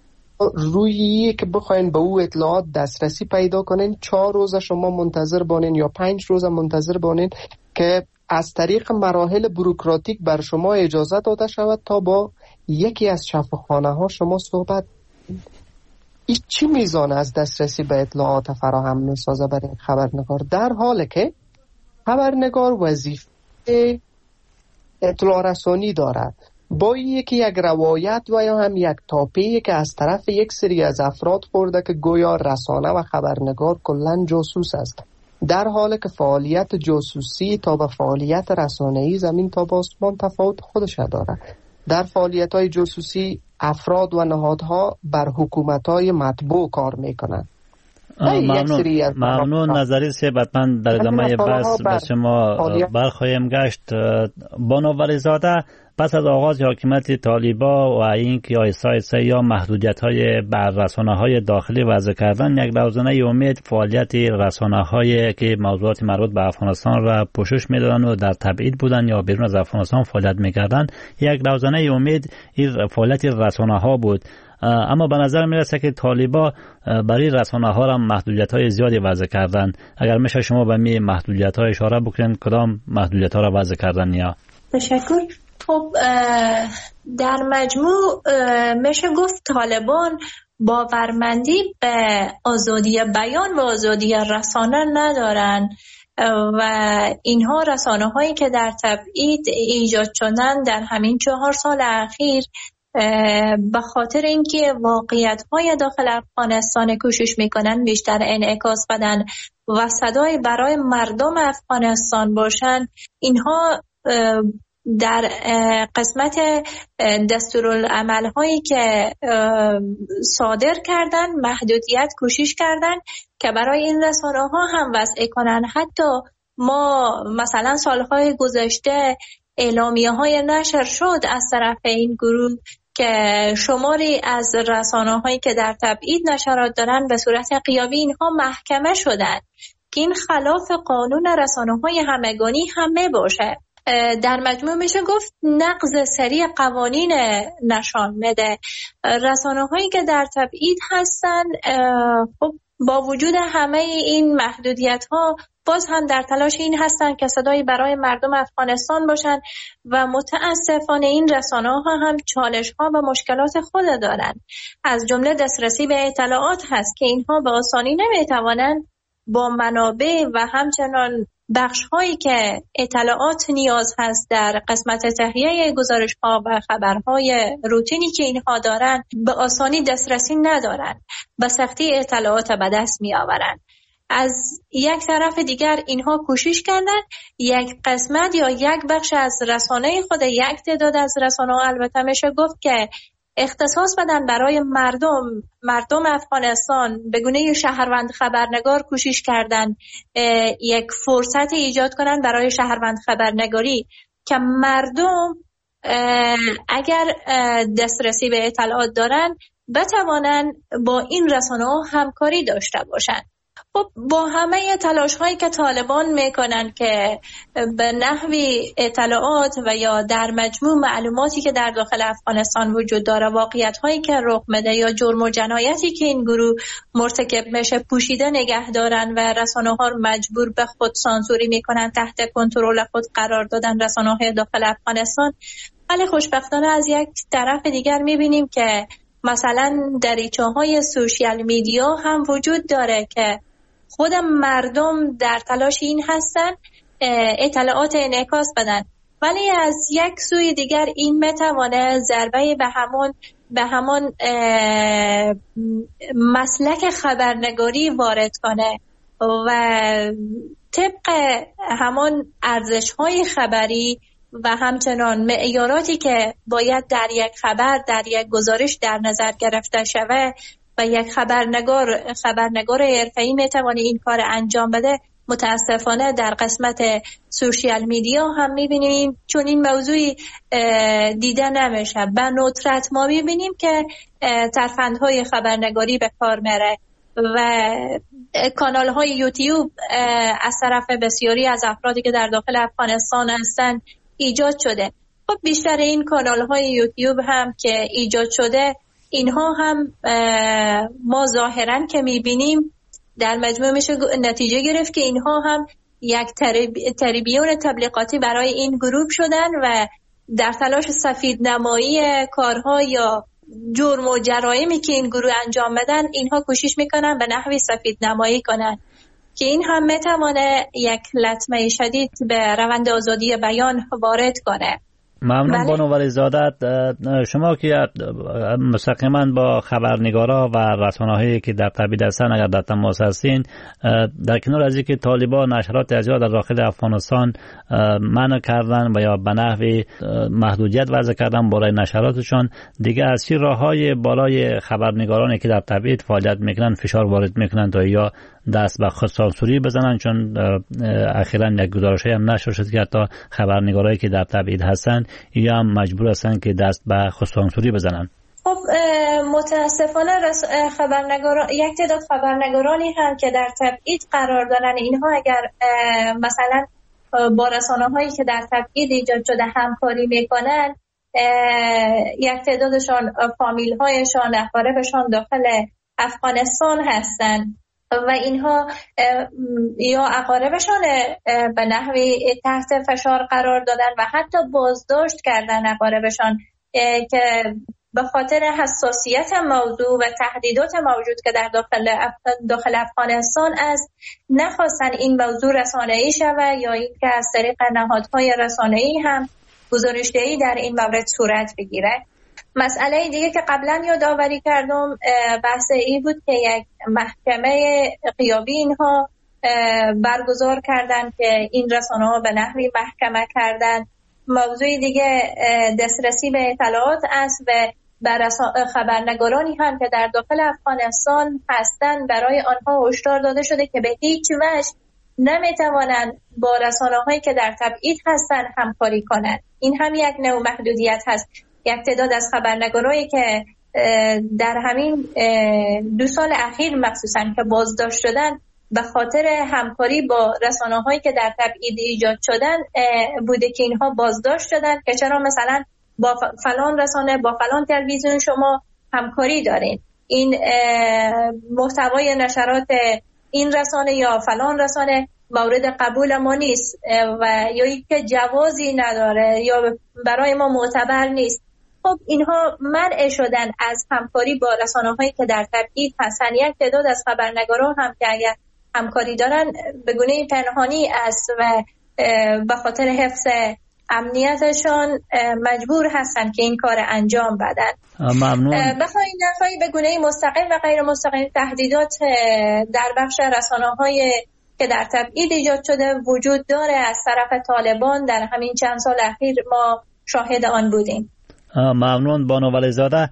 روی که بخواین به او اطلاعات دسترسی پیدا کنین، چهار روز شما منتظر بانین یا پنج روز منتظر بانین که از طریق مراحل بوروکراتیک بر شما اجازه داده شود تا با یکی از شفاخانه ها شما صحبت. این چی میزان از دسترسی به اطلاعات فراهم میسازه برای خبرنگار، در حالی که خبرنگار وظیفه اطلاع رسانی دارد. با یکی یک روایت و یا هم یک تاپی که از طرف یک سری از افراد خورده که گویا رسانه و خبرنگار کلن جاسوس است، در حالی که فعالیت جاسوسی تا به فعالیت رسانه‌ای زمین تا به آسمان تفاوت خودش داره. در فعالیت‌های جاسوسی افراد و نهادها بر حکومت‌های مطبوع کار می‌کنند. ممنون ممنون نظری سه بطمن در ادامه بحث به شما برخواهیم گشت. بانو ولیزاده، پس از آغاز حاکمیت طالبا و اینکه آیسته آیسته یا محدودیت‌های بر رسانه‌های داخلی وضع کردن، یک روزانه امید فعالیت رسانه‌هایی که موضوعات مربوط به افغانستان را پوشش می‌دادند و در تبعید بودند یا بیرون از افغانستان فعالیت می‌کردند، یک روزانه امید این فعالیت رسانه‌ها بود. اما به نظر میرسه که طالبا برای رسانه ها را محدودیت های زیادی وضع کردن. اگر میشه شما به می محدودیت ها اشاره بکنید، کدام محدودیت ها را وضع کردن؟ یا تشکر. خب در مجموع میشه گفت طالبان باورمندی به آزادی بیان و آزادی رسانه ندارن و اینها رسانه هایی که در تبعید ایجاد شدن در همین چهار سال اخیر به خاطر اینکه واقعیت‌های داخل افغانستان کوشش میکنن بیشتر انعکاس بدن و صدای برای مردم افغانستان باشن، اینها در قسمت دستورالعمل هایی که صادر کردن محدودیت کوشش کردن که برای این رسانه ها هم وضع کنن. حتی ما مثلا سالهای گذشته اعلامیه های نشر شد از طرف این گروه که شماری از رسانه‌هایی که در تبعید نشرات دارن به صورت غیابی اینها محکمه شدن که این خلاف قانون رسانه‌های همگانی همه باشه. در مجموع میشه گفت نقض سریع قوانین نشان میده. رسانه‌هایی که در تبعید هستن خب با وجود همه این محدودیت‌ها باز هم در تلاش این هستن که صدایی برای مردم افغانستان باشن و متاسفانه این رسانه‌ها هم چالش‌ها و مشکلات خود دارن. از جمله دسترسی به اطلاعات هست که اینها به آسانی نمیتوانند با منابع و همچنان بخش‌هایی که اطلاعات نیاز هست در قسمت تهیه گزارش‌ها و خبرهای روتینی که اینها دارن به آسانی دسترسی ندارن، به سختی اطلاعات به دست می‌آورند. از یک طرف دیگر اینها کوشش کردن یک قسمت یا یک بخش از رسانه خود، یک تعداد از رسانه‌ها البته میشه گفت که اختصاص بدن برای مردم مردم افغانستان به گونه شهروند خبرنگار کوشش کردن یک فرصت ایجاد کنن برای شهروند خبرنگاری که مردم اگر دسترسی به اطلاعات دارن بتوانن با این رسانه‌ها همکاری داشته باشن. خب با همه تلاش هایی که طالبان میکنن که به نحوی اطلاعات و یا در مجموع معلوماتی که در داخل افغانستان وجود داره، واقعیت هایی که رخ میده یا جرم و جنایتی که این گروه مرتکب میشه پوشیده نگه دارن و رسانه ها رو مجبور به خود سانسوری میکنن، تحت کنترل خود قرار دادن رسانه های داخل افغانستان. ولی خوشبختانه از یک طرف دیگر میبینیم که مثلا دریچه های سوشیال میدیا هم وجود داره که خود مردم در تلاش این هستن اطلاعات انعکاس بدن، ولی از یک سوی دیگر این میتوانه ضربه به همون به همون مسلک خبرنگاری وارد کنه و طبق همون ارزش‌های خبری و همچنان معیاراتی که باید در یک خبر در یک گزارش در نظر گرفته شود و یک خبرنگار خبرنگار حرفه‌ای میتونه این کار انجام بده، متاسفانه در قسمت سوشیال میدیا هم میبینیم چون این موضوعی دیده نمیشه. به ندرت ما میبینیم که ترفندهای خبرنگاری به کار میره و کانال های یوتیوب از طرف بسیاری از افرادی که در داخل افغانستان هستن ایجاد شده. خب بیشتر این کانال های یوتیوب هم که ایجاد شده اینها هم ما ظاهرا که میبینیم در مجموع میشه نتیجه گرفت که اینها هم یک تریبیون تبلیغاتی برای این گروه شدن و در تلاش سفید نمایی کارها یا جرم و جرایمی که این گروه انجام بدن اینها کوشش میکنن به نحوی سفید نمایی کنن که این هم میتونه یک لطمه شدید به روند آزادی بیان وارد کنه. ممنون بانو ولیزاده. شما که مستقیما با خبرنگارا و رسانه‌هایی که در تبعید هستن اگر در تماس هستین، در کنار از اینکه طالبان نشرات از در داخل افغانستان منع کردن و یا به نحوی محدودیت وضع کردن برای نشراتشان، دیگه از چه راههای بالای خبرنگارانی که در تبعید فعالیت میکنن فشار وارد میکنن تا یا دست به خود سانسوری بزنن؟ چون اخیراً یک گزارشی هم نشر شد که حتی خبرنگارایی که در تبعید هستن یا هم مجبور هستن که دست به خود سانسوری بزنن. خب متاسفانه خبرنگاران یک تعداد خبرنگارانی هم که در تبعید قرار دارن، اینها اگر مثلا با رسانه‌هایی که در تبعید ایجاد شده همکاری میکنن، یک تعدادشان فامیل‌هایشان اقاربشان داخل افغانستان هستن و اینها یا اقاربشان به نحوی تحت فشار قرار دادن و حتی بازداشت کردن اقاربشان که به خاطر حساسیت موضوع و تهدیدات موجود که در داخل داخل افغانستان است نخواستن این موضوع رسانه‌ای شود یا اینکه از طریق نهادهای رسانه‌ای هم گزارش‌دهی در این مورد صورت بگیره. مسئله دیگه که قبلا یادآوری کردم بحث این بود که یک محکمه غیابی اینها برگزار کردن که این رسانه ها به نحوی محکمه کردن. موضوع دیگه دسترسی به اطلاعات است و بر خبرنگارانی هم که در داخل افغانستان هستند برای آنها هشدار داده شده که به هیچ وجه نمیتوانند با رسانه هایی که در تبعید هستند همکاری کنند. این هم یک نوع محدودیت هست. یک تعداد از خبرنگارایی که در همین دو سال اخیر مخصوصا که بازداشت شدن به خاطر همکاری با رسانه‌هایی که در تبعید ایجاد شدن بوده که اینها بازداشت شدن که چرا مثلا با فلان رسانه با فلان تلویزیون شما همکاری دارین، این محتوای نشرات این رسانه یا فلان رسانه مورد قبول ما نیست و یا اینکه جوازی نداره یا برای ما معتبر نیست. خب اینها منع شدن از همکاری با رسانه‌هایی که در تبعید هستن. یک تعداد از خبرنگاران هم که اگر همکاری دارن به گونه پنهانی است و به خاطر حفظ امنیتشان مجبور هستن که این کار انجام بدن. ممنون. بخواین نفعی به گونه مستقیم و غیر مستقیم تهدیدات در بخش رسانه‌های که در تبعید ایجاد شده وجود داره از طرف طالبان. در همین چند سال اخیر ما شاهد آن بودیم. ممنون بانو ولیزاده.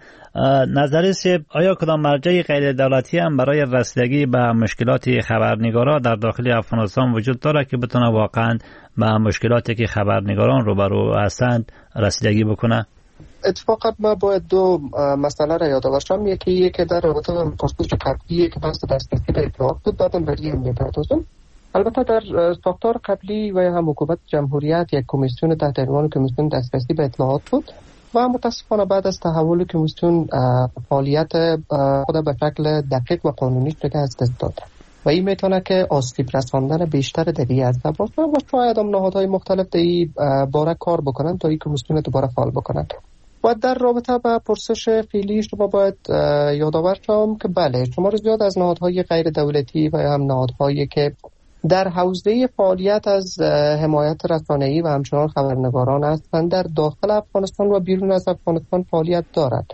نظرش آیا کدام مرجع غیر دولتی هم برای رسیدگی به مشکلات خبرنگارا در داخل افغانستان وجود داره که بتونه واقعا به مشکلاتی که خبرنگاران روبرو هستند رسیدگی بکنه؟ اتفاقا ما باید دو مسئله را یاد داشتم. یکی یکی در رابطه با پرسش قبلی که بحث دسترسی به اطلاعات بود بعدم برای این میپردازم. البته در ساختار قبلی و هم حکومت جمهوریت یک کمیسیون تحت عنوان کمیسیون دسترسی به اطلاعات بود و متاسفانه بعد از تحول کمیسیون فعالیت خود به شکل دقیق و قانونی شده از دست داد و این میتونه که آسیب رساندن بیشتر در این عرصه باشه و شاید هم نهادهای مختلف در این باره کار بکنن تا این کمیسیون دوباره فعال بکنن. و در رابطه با پرسش فعلی شما باید یادآور شم که بله شما زیاد از نهادهای غیر دولتی و هم نهادهایی که در حوزه فعالیت از حمایت رسانه‌ای و همچنان خبرنگاران هستند در داخل افغانستان و بیرون از افغانستان فعالیت دارند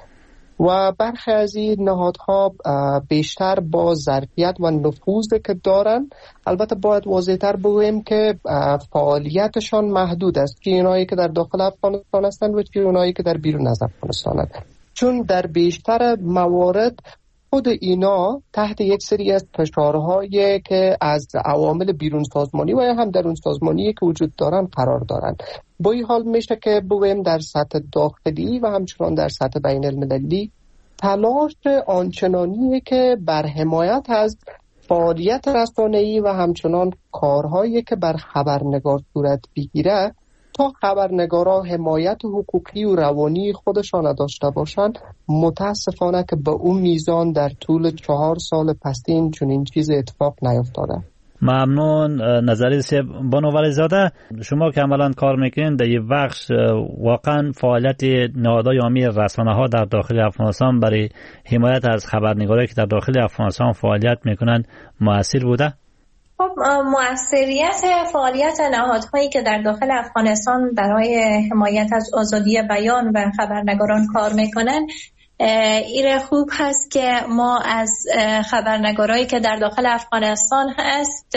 و برخی از این نهادها بیشتر با ظرفیت و نفوذی که دارند. البته باید واضح‌تر بگویم که فعالیتشان محدود است، که اونایی که در داخل افغانستان هستند و که اونایی که در بیرون از افغانستان هستند، چون در بیشتر موارد خود اینا تحت یک سری از فشارهایی که از عوامل بیرون سازمانی و هم درون سازمانی که وجود دارن قرار دارن. با این حال میشه که بگویم در سطح داخلی و همچنان در سطح بین المللی تلاش آنچنانیه که بر حمایت از فعالیت رسانه‌ای و همچنان کارهایی که بر خبرنگار صورت بگیره تا خبرنگارا حمایت حقوقی و روانی خودشان داشته باشند، متاسفانه که به اون میزان در طول چهار سال پستین چنین چیز اتفاق نیفتاده. ممنون. نظری بانو ولیزاده، شما که عملا کار میکنین در این بخش واقعا فعالیت نهادهای عامی رسانه‌ها در داخل افغانستان برای حمایت از خبرنگارایی که در داخل افغانستان فعالیت میکنن مؤثر بوده؟ خب مؤثریت فعالیت نهادهایی که در داخل افغانستان برای حمایت از آزادی بیان و خبرنگاران کار میکنن ایره خوب هست که ما از خبرنگارایی که در داخل افغانستان هست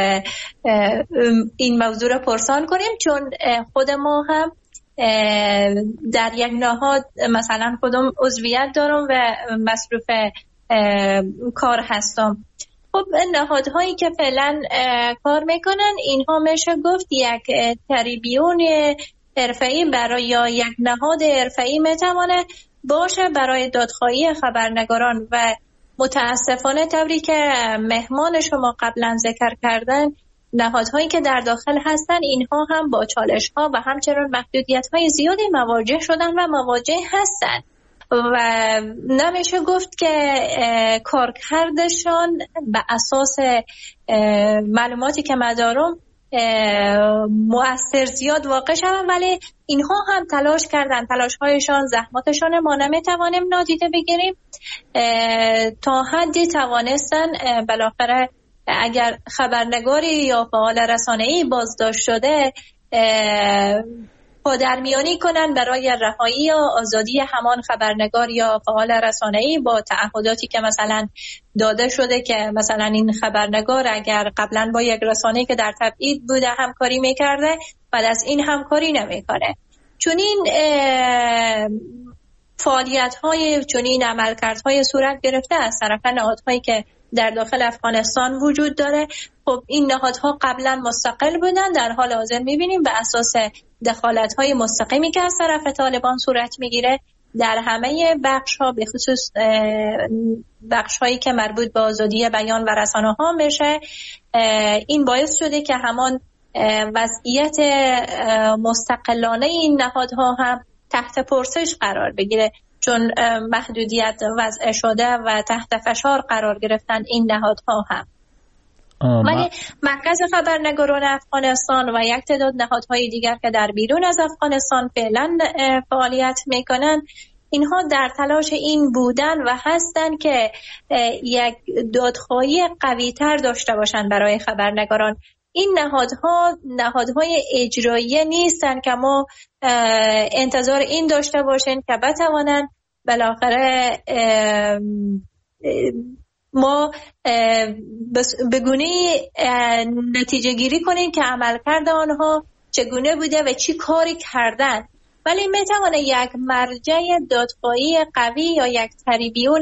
این موضوع را پرسان کنیم، چون خود ما هم در یک نهاد مثلا خودم عضویت دارم و مصروف کار هستم. خب نهادهایی که فعلا کار میکنن اینها میشه گفت یک تریبیون حرفه‌ای برای یا یک نهاد حرفه‌ای میتوانه باشه برای دادخواهی خبرنگاران و متاسفانه طوری که مهمان شما قبلا ذکر کردن نهادهایی که در داخل هستن اینها هم با چالش‌ها و همچنین محدودیت‌های زیادی مواجه شدن و مواجه هستن و نمیشه گفت که کارکردشان به اساس معلوماتی که من دارم مؤثر زیاد واقع شدن، ولی اینها هم تلاش کردن، تلاش‌هایشان زحماتشان ما نمیتوانیم نادیده بگیریم، تا حدی توانستن بالاخره اگر خبرنگاری یا فعال رسانه‌ای بازداشت شده پادرمیانی کنن برای رهایی یا آزادی همان خبرنگار یا فعال رسانه‌ای با تعهداتی که مثلا داده شده که مثلا این خبرنگار اگر قبلا با یک رسانه‌ای که در تبعید بوده همکاری میکرده بعد از این همکاری نمیکنه. چون این فعالیت‌های چون این عملکردهای صورت گرفته از طرف نهادهایی که در داخل افغانستان وجود داره. خب این نهادها قبلا مستقل بودن، در حال حاضر میبینیم به اساس دخالت‌های مستقیمی که از طرف طالبان صورت میگیره در همه بخش‌ها، به خصوص بخش‌هایی که مربوط به آزادی بیان و رسانه‌ها میشه، این باعث شده که همان وضعیت مستقلانه این نهادها هم تحت پرسش قرار بگیره، چون محدودیت وضع شده و تحت فشار قرار گرفتن این نهادها هم. ولی مرکز خبرنگاران افغانستان و یک تعداد نهادهای دیگر که در بیرون از افغانستان فعلا فعالیت میکنن، اینها در تلاش این بودن و هستن که یک دادخواهی قوی تر داشته باشن برای خبرنگاران. این نهادها نهادهای اجرایی نیستن که ما انتظار این داشته باشیم که بتوانن بالاخره ما به گونه نتیجه گیری کنیم که عملکرد آنها چگونه بوده و چی کاری کردن، ولی میتونه یک مرجع دادخواهی قوی یا یک تریبیون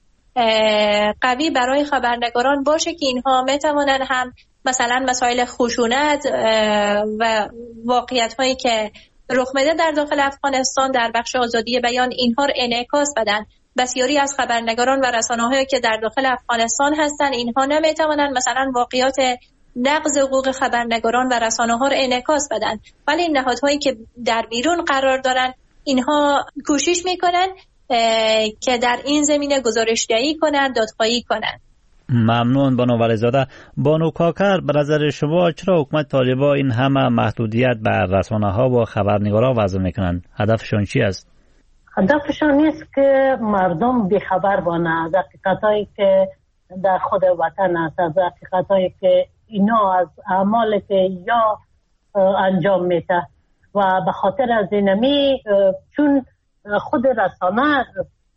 قوی برای خبرنگاران باشه که اینها میتونن هم مثلا مسائل خشونت و واقعیت هایی که رخ میده در داخل افغانستان در بخش آزادی بیان اینها رو انعکاس بدن. بسیاری از خبرنگاران و رسانه‌هایی که در داخل افغانستان هستن اینها نمیتوانند مثلا واقعیات نقض حقوق خبرنگاران و رسانه‌ها رو انعکاس بدن، ولی این نهادهایی که در بیرون قرار دارن اینها کوشش میکنن که در این زمینه گزارش‌دهی کنن، دادخواهی کنن. ممنون بانو ولیزاده. بانو کاکر، به نظر شما چرا حکومت طالبان این همه محدودیت بر رسانه‌ها و خبرنگاران وضع میکنن؟ هدفشون چی است؟ هدفشون نیست که مردم بیخبر بانه از حقیقتایی که در خود وطن است، از حقیقتایی که اینا از اعمالی که یا انجام میده و به خاطر از اینمی چون خود رسانه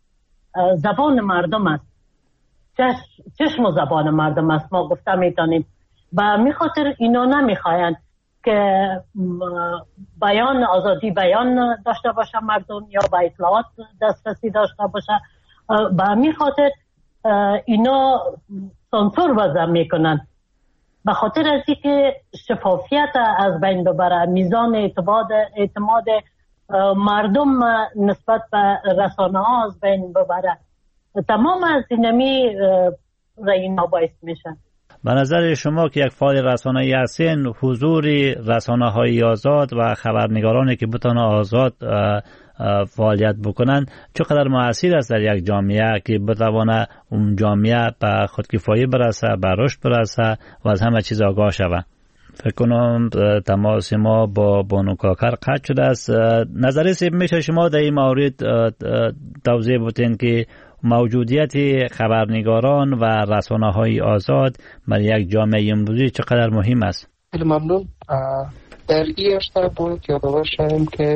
زبان مردم است، چشم و زبان مردم است، ما گفته میتونیم، و می خاطر اینا نمیخواین که بیان آزادی بیان داشته باشه مردم یا به اطلاعات دسترسی داشته باشه، به می خاطر اینا سانسور وضع میکنن، به خاطر از اینکه شفافیت از بین ببره، میزان اعتماد اعتماد مردم نسبت به رسانه ها از بین ببره. تمام از اینمی اینا باعث میشن. به نظر شما که یک فعال رسانه‌ای هستین، حضور رسانه‌های آزاد و خبرنگارانی که بتونن آزاد فعالیت بکنن چقدر مؤثر است در یک جامعه که بتونه اون جامعه به خودکفایی برسه، به رشد برسه و از همه چیز آگاه شود؟ فکر کنم تماس ما با بانو کاکر قطع شده است. نظری سیب میشه شما در این مورد توضیح بودین که موجودیت خبرنگاران و رسانه‌های آزاد برای یک جامعه امروزی چقدر مهم است؟ خیلی ممنون. در این اشتر باید یادآور شویم که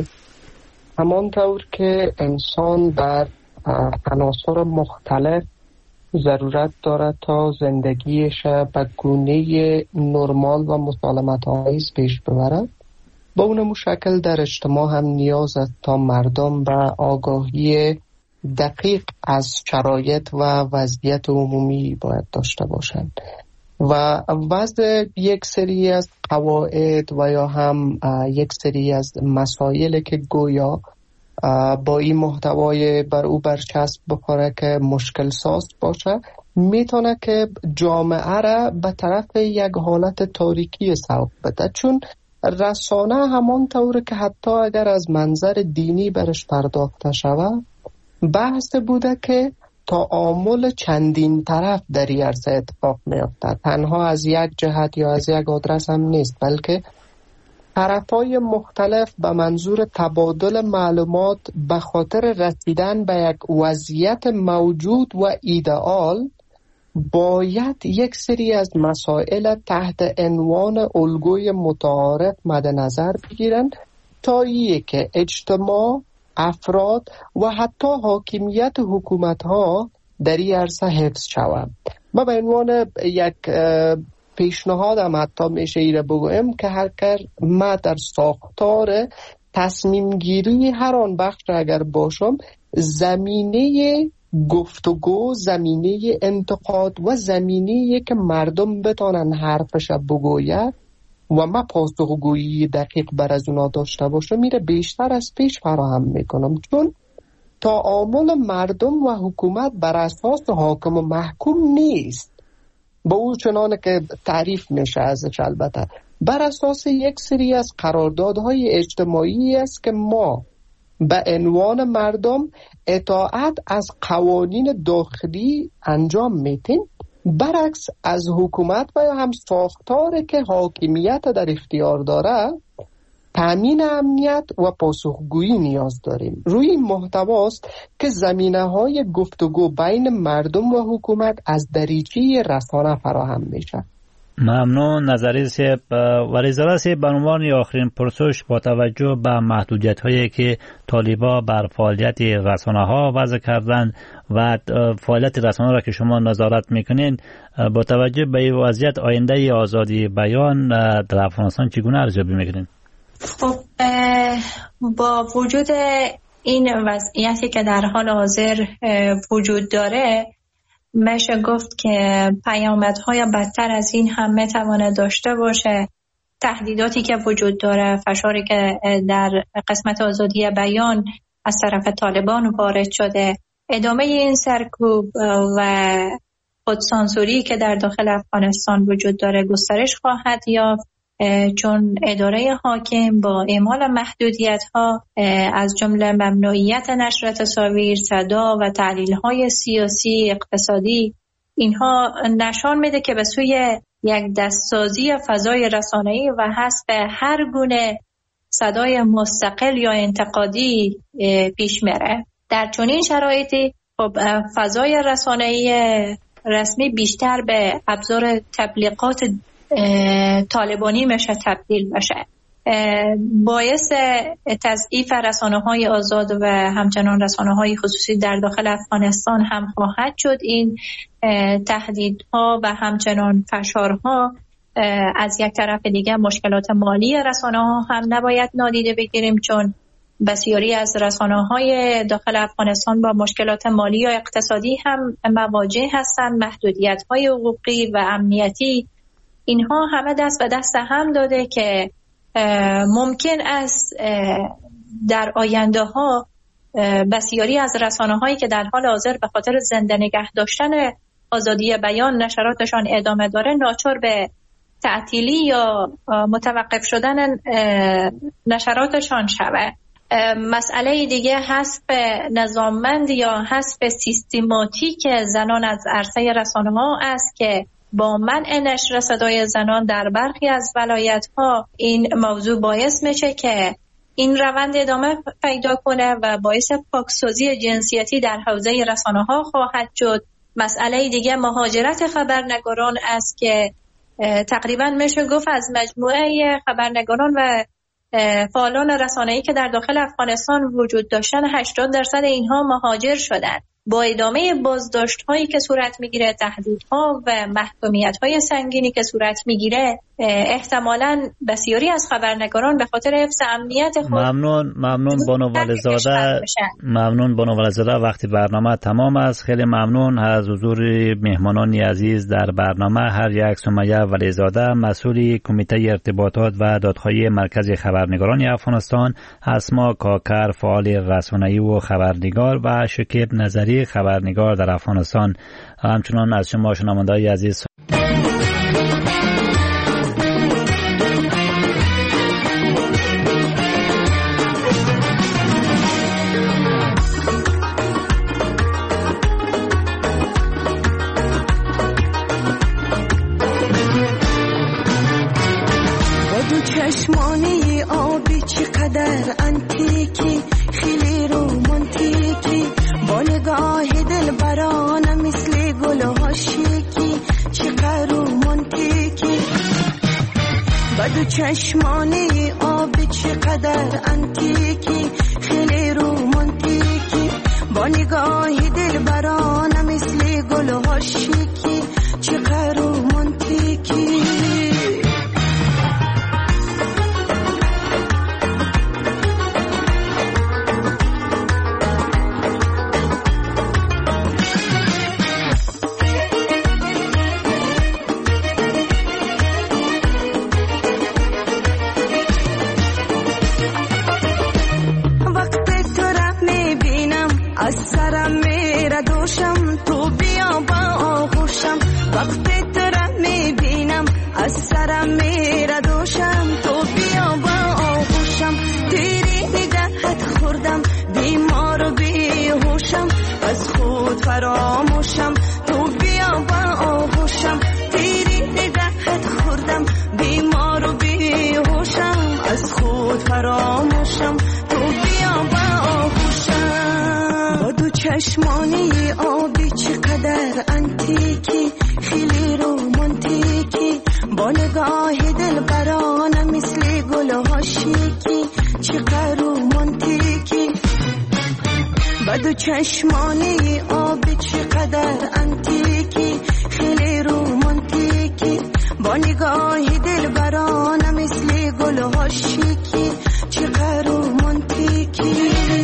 همانطور که انسان در عناصر مختلف ضرورت دارد تا زندگیش به گونه نرمال و مسالمت آمیز پیش ببرد، با اون شکل در اجتماع هم نیاز است تا مردم به آگاهی دقیق از شرایط و وضعیت عمومی باید داشته باشند و وضع یک سری از قواعد و یا هم یک سری از مسائل که گویا با این محتوای بر او برچسب بخوره که مشکل ساز باشه، میتونه که جامعه را به طرف یک حالت تاریکی سوق بده، چون رسانه همان طوره که حتی اگر از منظر دینی برش پرداخته شود، بحث بوده که تعامل چندین طرف در این عرصه اتفاق میفته، تنها از یک جهت یا از یک آدرس هم نیست، بلکه طرفای مختلف به منظور تبادل معلومات به خاطر رسیدن به یک وضعیت موجود و ایدئال باید یک سری از مسائل تحت عنوان الگوی متعارف مد نظر بگیرند تا که اجتماع، افراد و حتی حاکمیت حکومت‌ها در این عرصه حفظ شوند. ما به عنوان یک پیشنهاد هم حتی میشه ایره بگویم که هر کار ما در ساختار تصمیم گیری هر آن بخش اگر باشم، زمینه گفتگو زمینه انتقاد و زمینه که مردم بتانن حرفش بگوید و ما پاسخگویی دقیق بر از اونا داشته باشه میره بیشتر از پیش فراهم میکنم، چون تعامل مردم و حکومت بر اساس حاکم و محکوم نیست با اون چنانه که تعریف میشه ازش، البته بر اساس یک سری از قراردادهای اجتماعی است که ما به عنوان مردم اطاعت از قوانین داخلی انجام میتیم، برعکس از حکومت و یا هم ساختاری که حاکمیت در اختیار داره تامین امنیت و پاسخگویی نیاز داریم. روی این محتواست که زمینه‌های گفتگو بین مردم و حکومت از دریچه رسانه فراهم میشه. ممنون نظری سیب و رزاله سیب. به عنوان آخرین پرسش، با توجه به محدودیت هایی که طالبا بر فعالیت رسانه ها وضع کردن و فعالیت رسانه را که شما نظارت میکنین، با توجه به این وضعیت آینده آزادی بیان در افغانستان چگونه ارزیابی میکنین؟ خب با وجود این وضعیتی که در حال حاضر وجود داره، میشه گفت که پیامدهای بدتر از این هم میتونه داشته باشه. تهدیداتی که وجود داره، فشاری که در قسمت آزادی بیان از طرف طالبان وارد شده، ادامه این سرکوب و خودسانسوری که در داخل افغانستان وجود داره گسترش خواهد یافت، چون اداره حاکم با اعمال محدودیت‌ها از جمله ممنوعیت نشر تصاویر، صدا و تحلیل‌های سیاسی، اقتصادی، اینها نشان میده که به سوی یک دستسازی فضای رسانه‌ای و حذف هر گونه صدای مستقل یا انتقادی پیش میره. در چنین شرایطی خب فضای رسانه‌ای رسمی بیشتر به ابزار تبلیغات طالبانی میشه تبدیل بشه، باعث تضعیف رسانه‌های آزاد و همچنان رسانه‌های خصوصی در داخل افغانستان هم خواهد شد. این تهدیدها و همچنان فشارها از یک طرف دیگه مشکلات مالی رسانه‌ها هم نباید نادیده بگیریم، چون بسیاری از رسانه‌های داخل افغانستان با مشکلات مالی و اقتصادی هم مواجه هستند. محدودیت‌های حقوقی و امنیتی، اینها همه دست به دست هم داده که ممکن است در آینده ها بسیاری از رسانه هایی که در حال حاضر به خاطر زنده نگه داشتن آزادی بیان نشراتشان ادامه داره، ناچار به تعطیلی یا متوقف شدن نشراتشان شود. مسئله دیگه حذف نظاممند یا حذف سیستماتیک زنان از عرصه رسانه ها است که با منع نشر صدای زنان در برخی از ولایت‌ها این موضوع باعث میشه که این روند ادامه پیدا کنه و باعث پاکسازی جنسیتی در حوزه رسانه‌ها خواهد شد. مسئله دیگه مهاجرت خبرنگاران است که تقریبا میشه گفت از مجموعه خبرنگاران و فعالان رسانه‌ای که در داخل افغانستان وجود داشتن، هشتاد درصد اینها مهاجر شدند. با ادامه بازداشت‌هایی که صورت میگیره، تهدیدها و محکومیت‌های سنگینی که صورت میگیره، احتمالاً بسیاری از خبرنگاران به خاطر حفظ امنیت خود ممنون ممنون بانو ولیزاده ممنون بانو ولیزاده وقتی برنامه تمام است. خیلی ممنون از حضور مهمانان عزیز در برنامه. هر یک سمیه ولیزاده، مسئول کمیته ارتباطات و دادخواهی مرکز خبرنگاران افغانستان، اسما کاکر فعال رسانه‌ای و خبرنگار، و شکیب نظری خبرنگار در افغانستان. همچنان از شما شنونده‌های عزیز چشمانی آبی چقدر انتیکی، خیلی رومانتیکی، با نگاه دل برانه مثل گل ها شیکی، چقدر رومانتیکی. بدو چشمانی آبی چقدر انتیکی، خیلی رومانتیکی، با نگاه دل برانه مثل گل ها شیکی، چقدر رومانتیکی. آغوشم، تو بیا با آغوشم، وقتی تو را میبینم از سرم میره دوشم. تو بیا با آغوشم، تیری نگهت خوردم، بیمار و بیهوشم، از خود فراموشم. تو بیا با آغوشم، تیری نگهت خوردم، بیمار و بیهوشم، از خود فراموشم. تو بیا با آغوشم. با دو چشمانی آبی چقدر انتیکی، خیلی رومانتیکی، با نگاه دل برانه مثل گل ها شیکی، چقدر رومانتیکی. با دو چشمانی آبی چقدر انتیکی، خیلی رومانتیکی، با نگاه دل برانه مثل گل ها شیکی، چقدر رومانتیکی.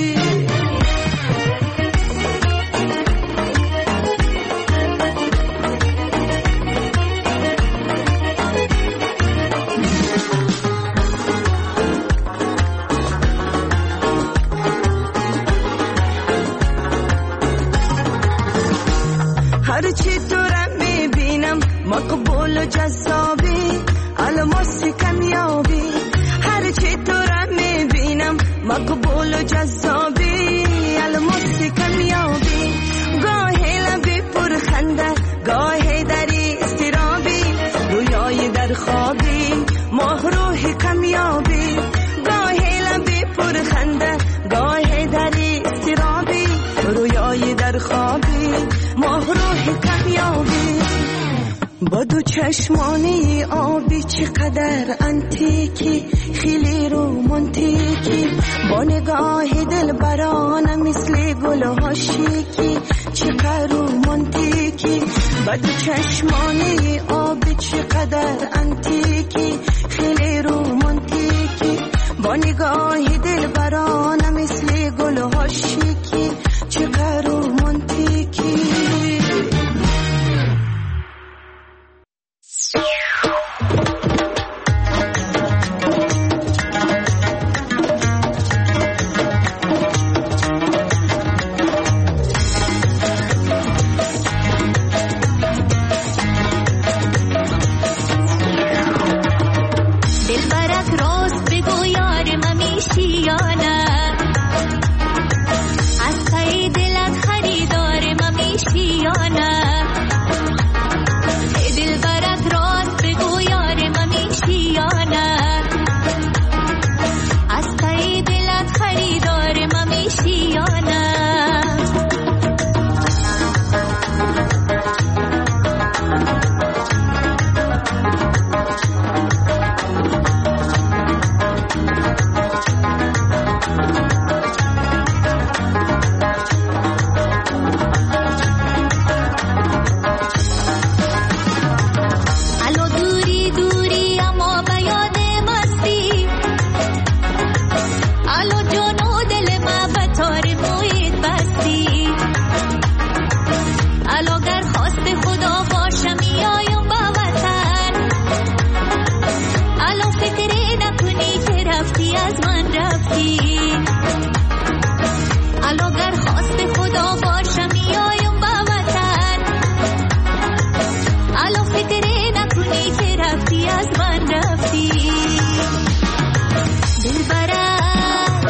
هرچی تو را میبینم مقبول و جذابی، الماس کمیابی. هرچی تو را میبینم مقبول و جذابی، الماس کمیابی. گاهی لبی پرخنده، گاهی دری استرابی، رویای در خوابی، ماه روح کمیابی. گاهی لبی پرخنده، گاهی دری استرابی، رویای در خوابی، ماه روح کمیابی. با دو چشمانی آبی چقدر انتیکی، خیلی رومانتیکی، با نگاه دل برانه مثل گل ها شیکی، چقدر رومانتیکی. با دو چشمانی آبی چقدر انتیکی، خیلی رومانتیکی، با نگاه دل برانه مثل گل ها شیکی، چقدر رومانتیکی.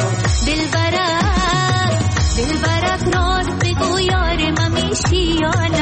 دل برات راست بگو یار من میشی یا نه.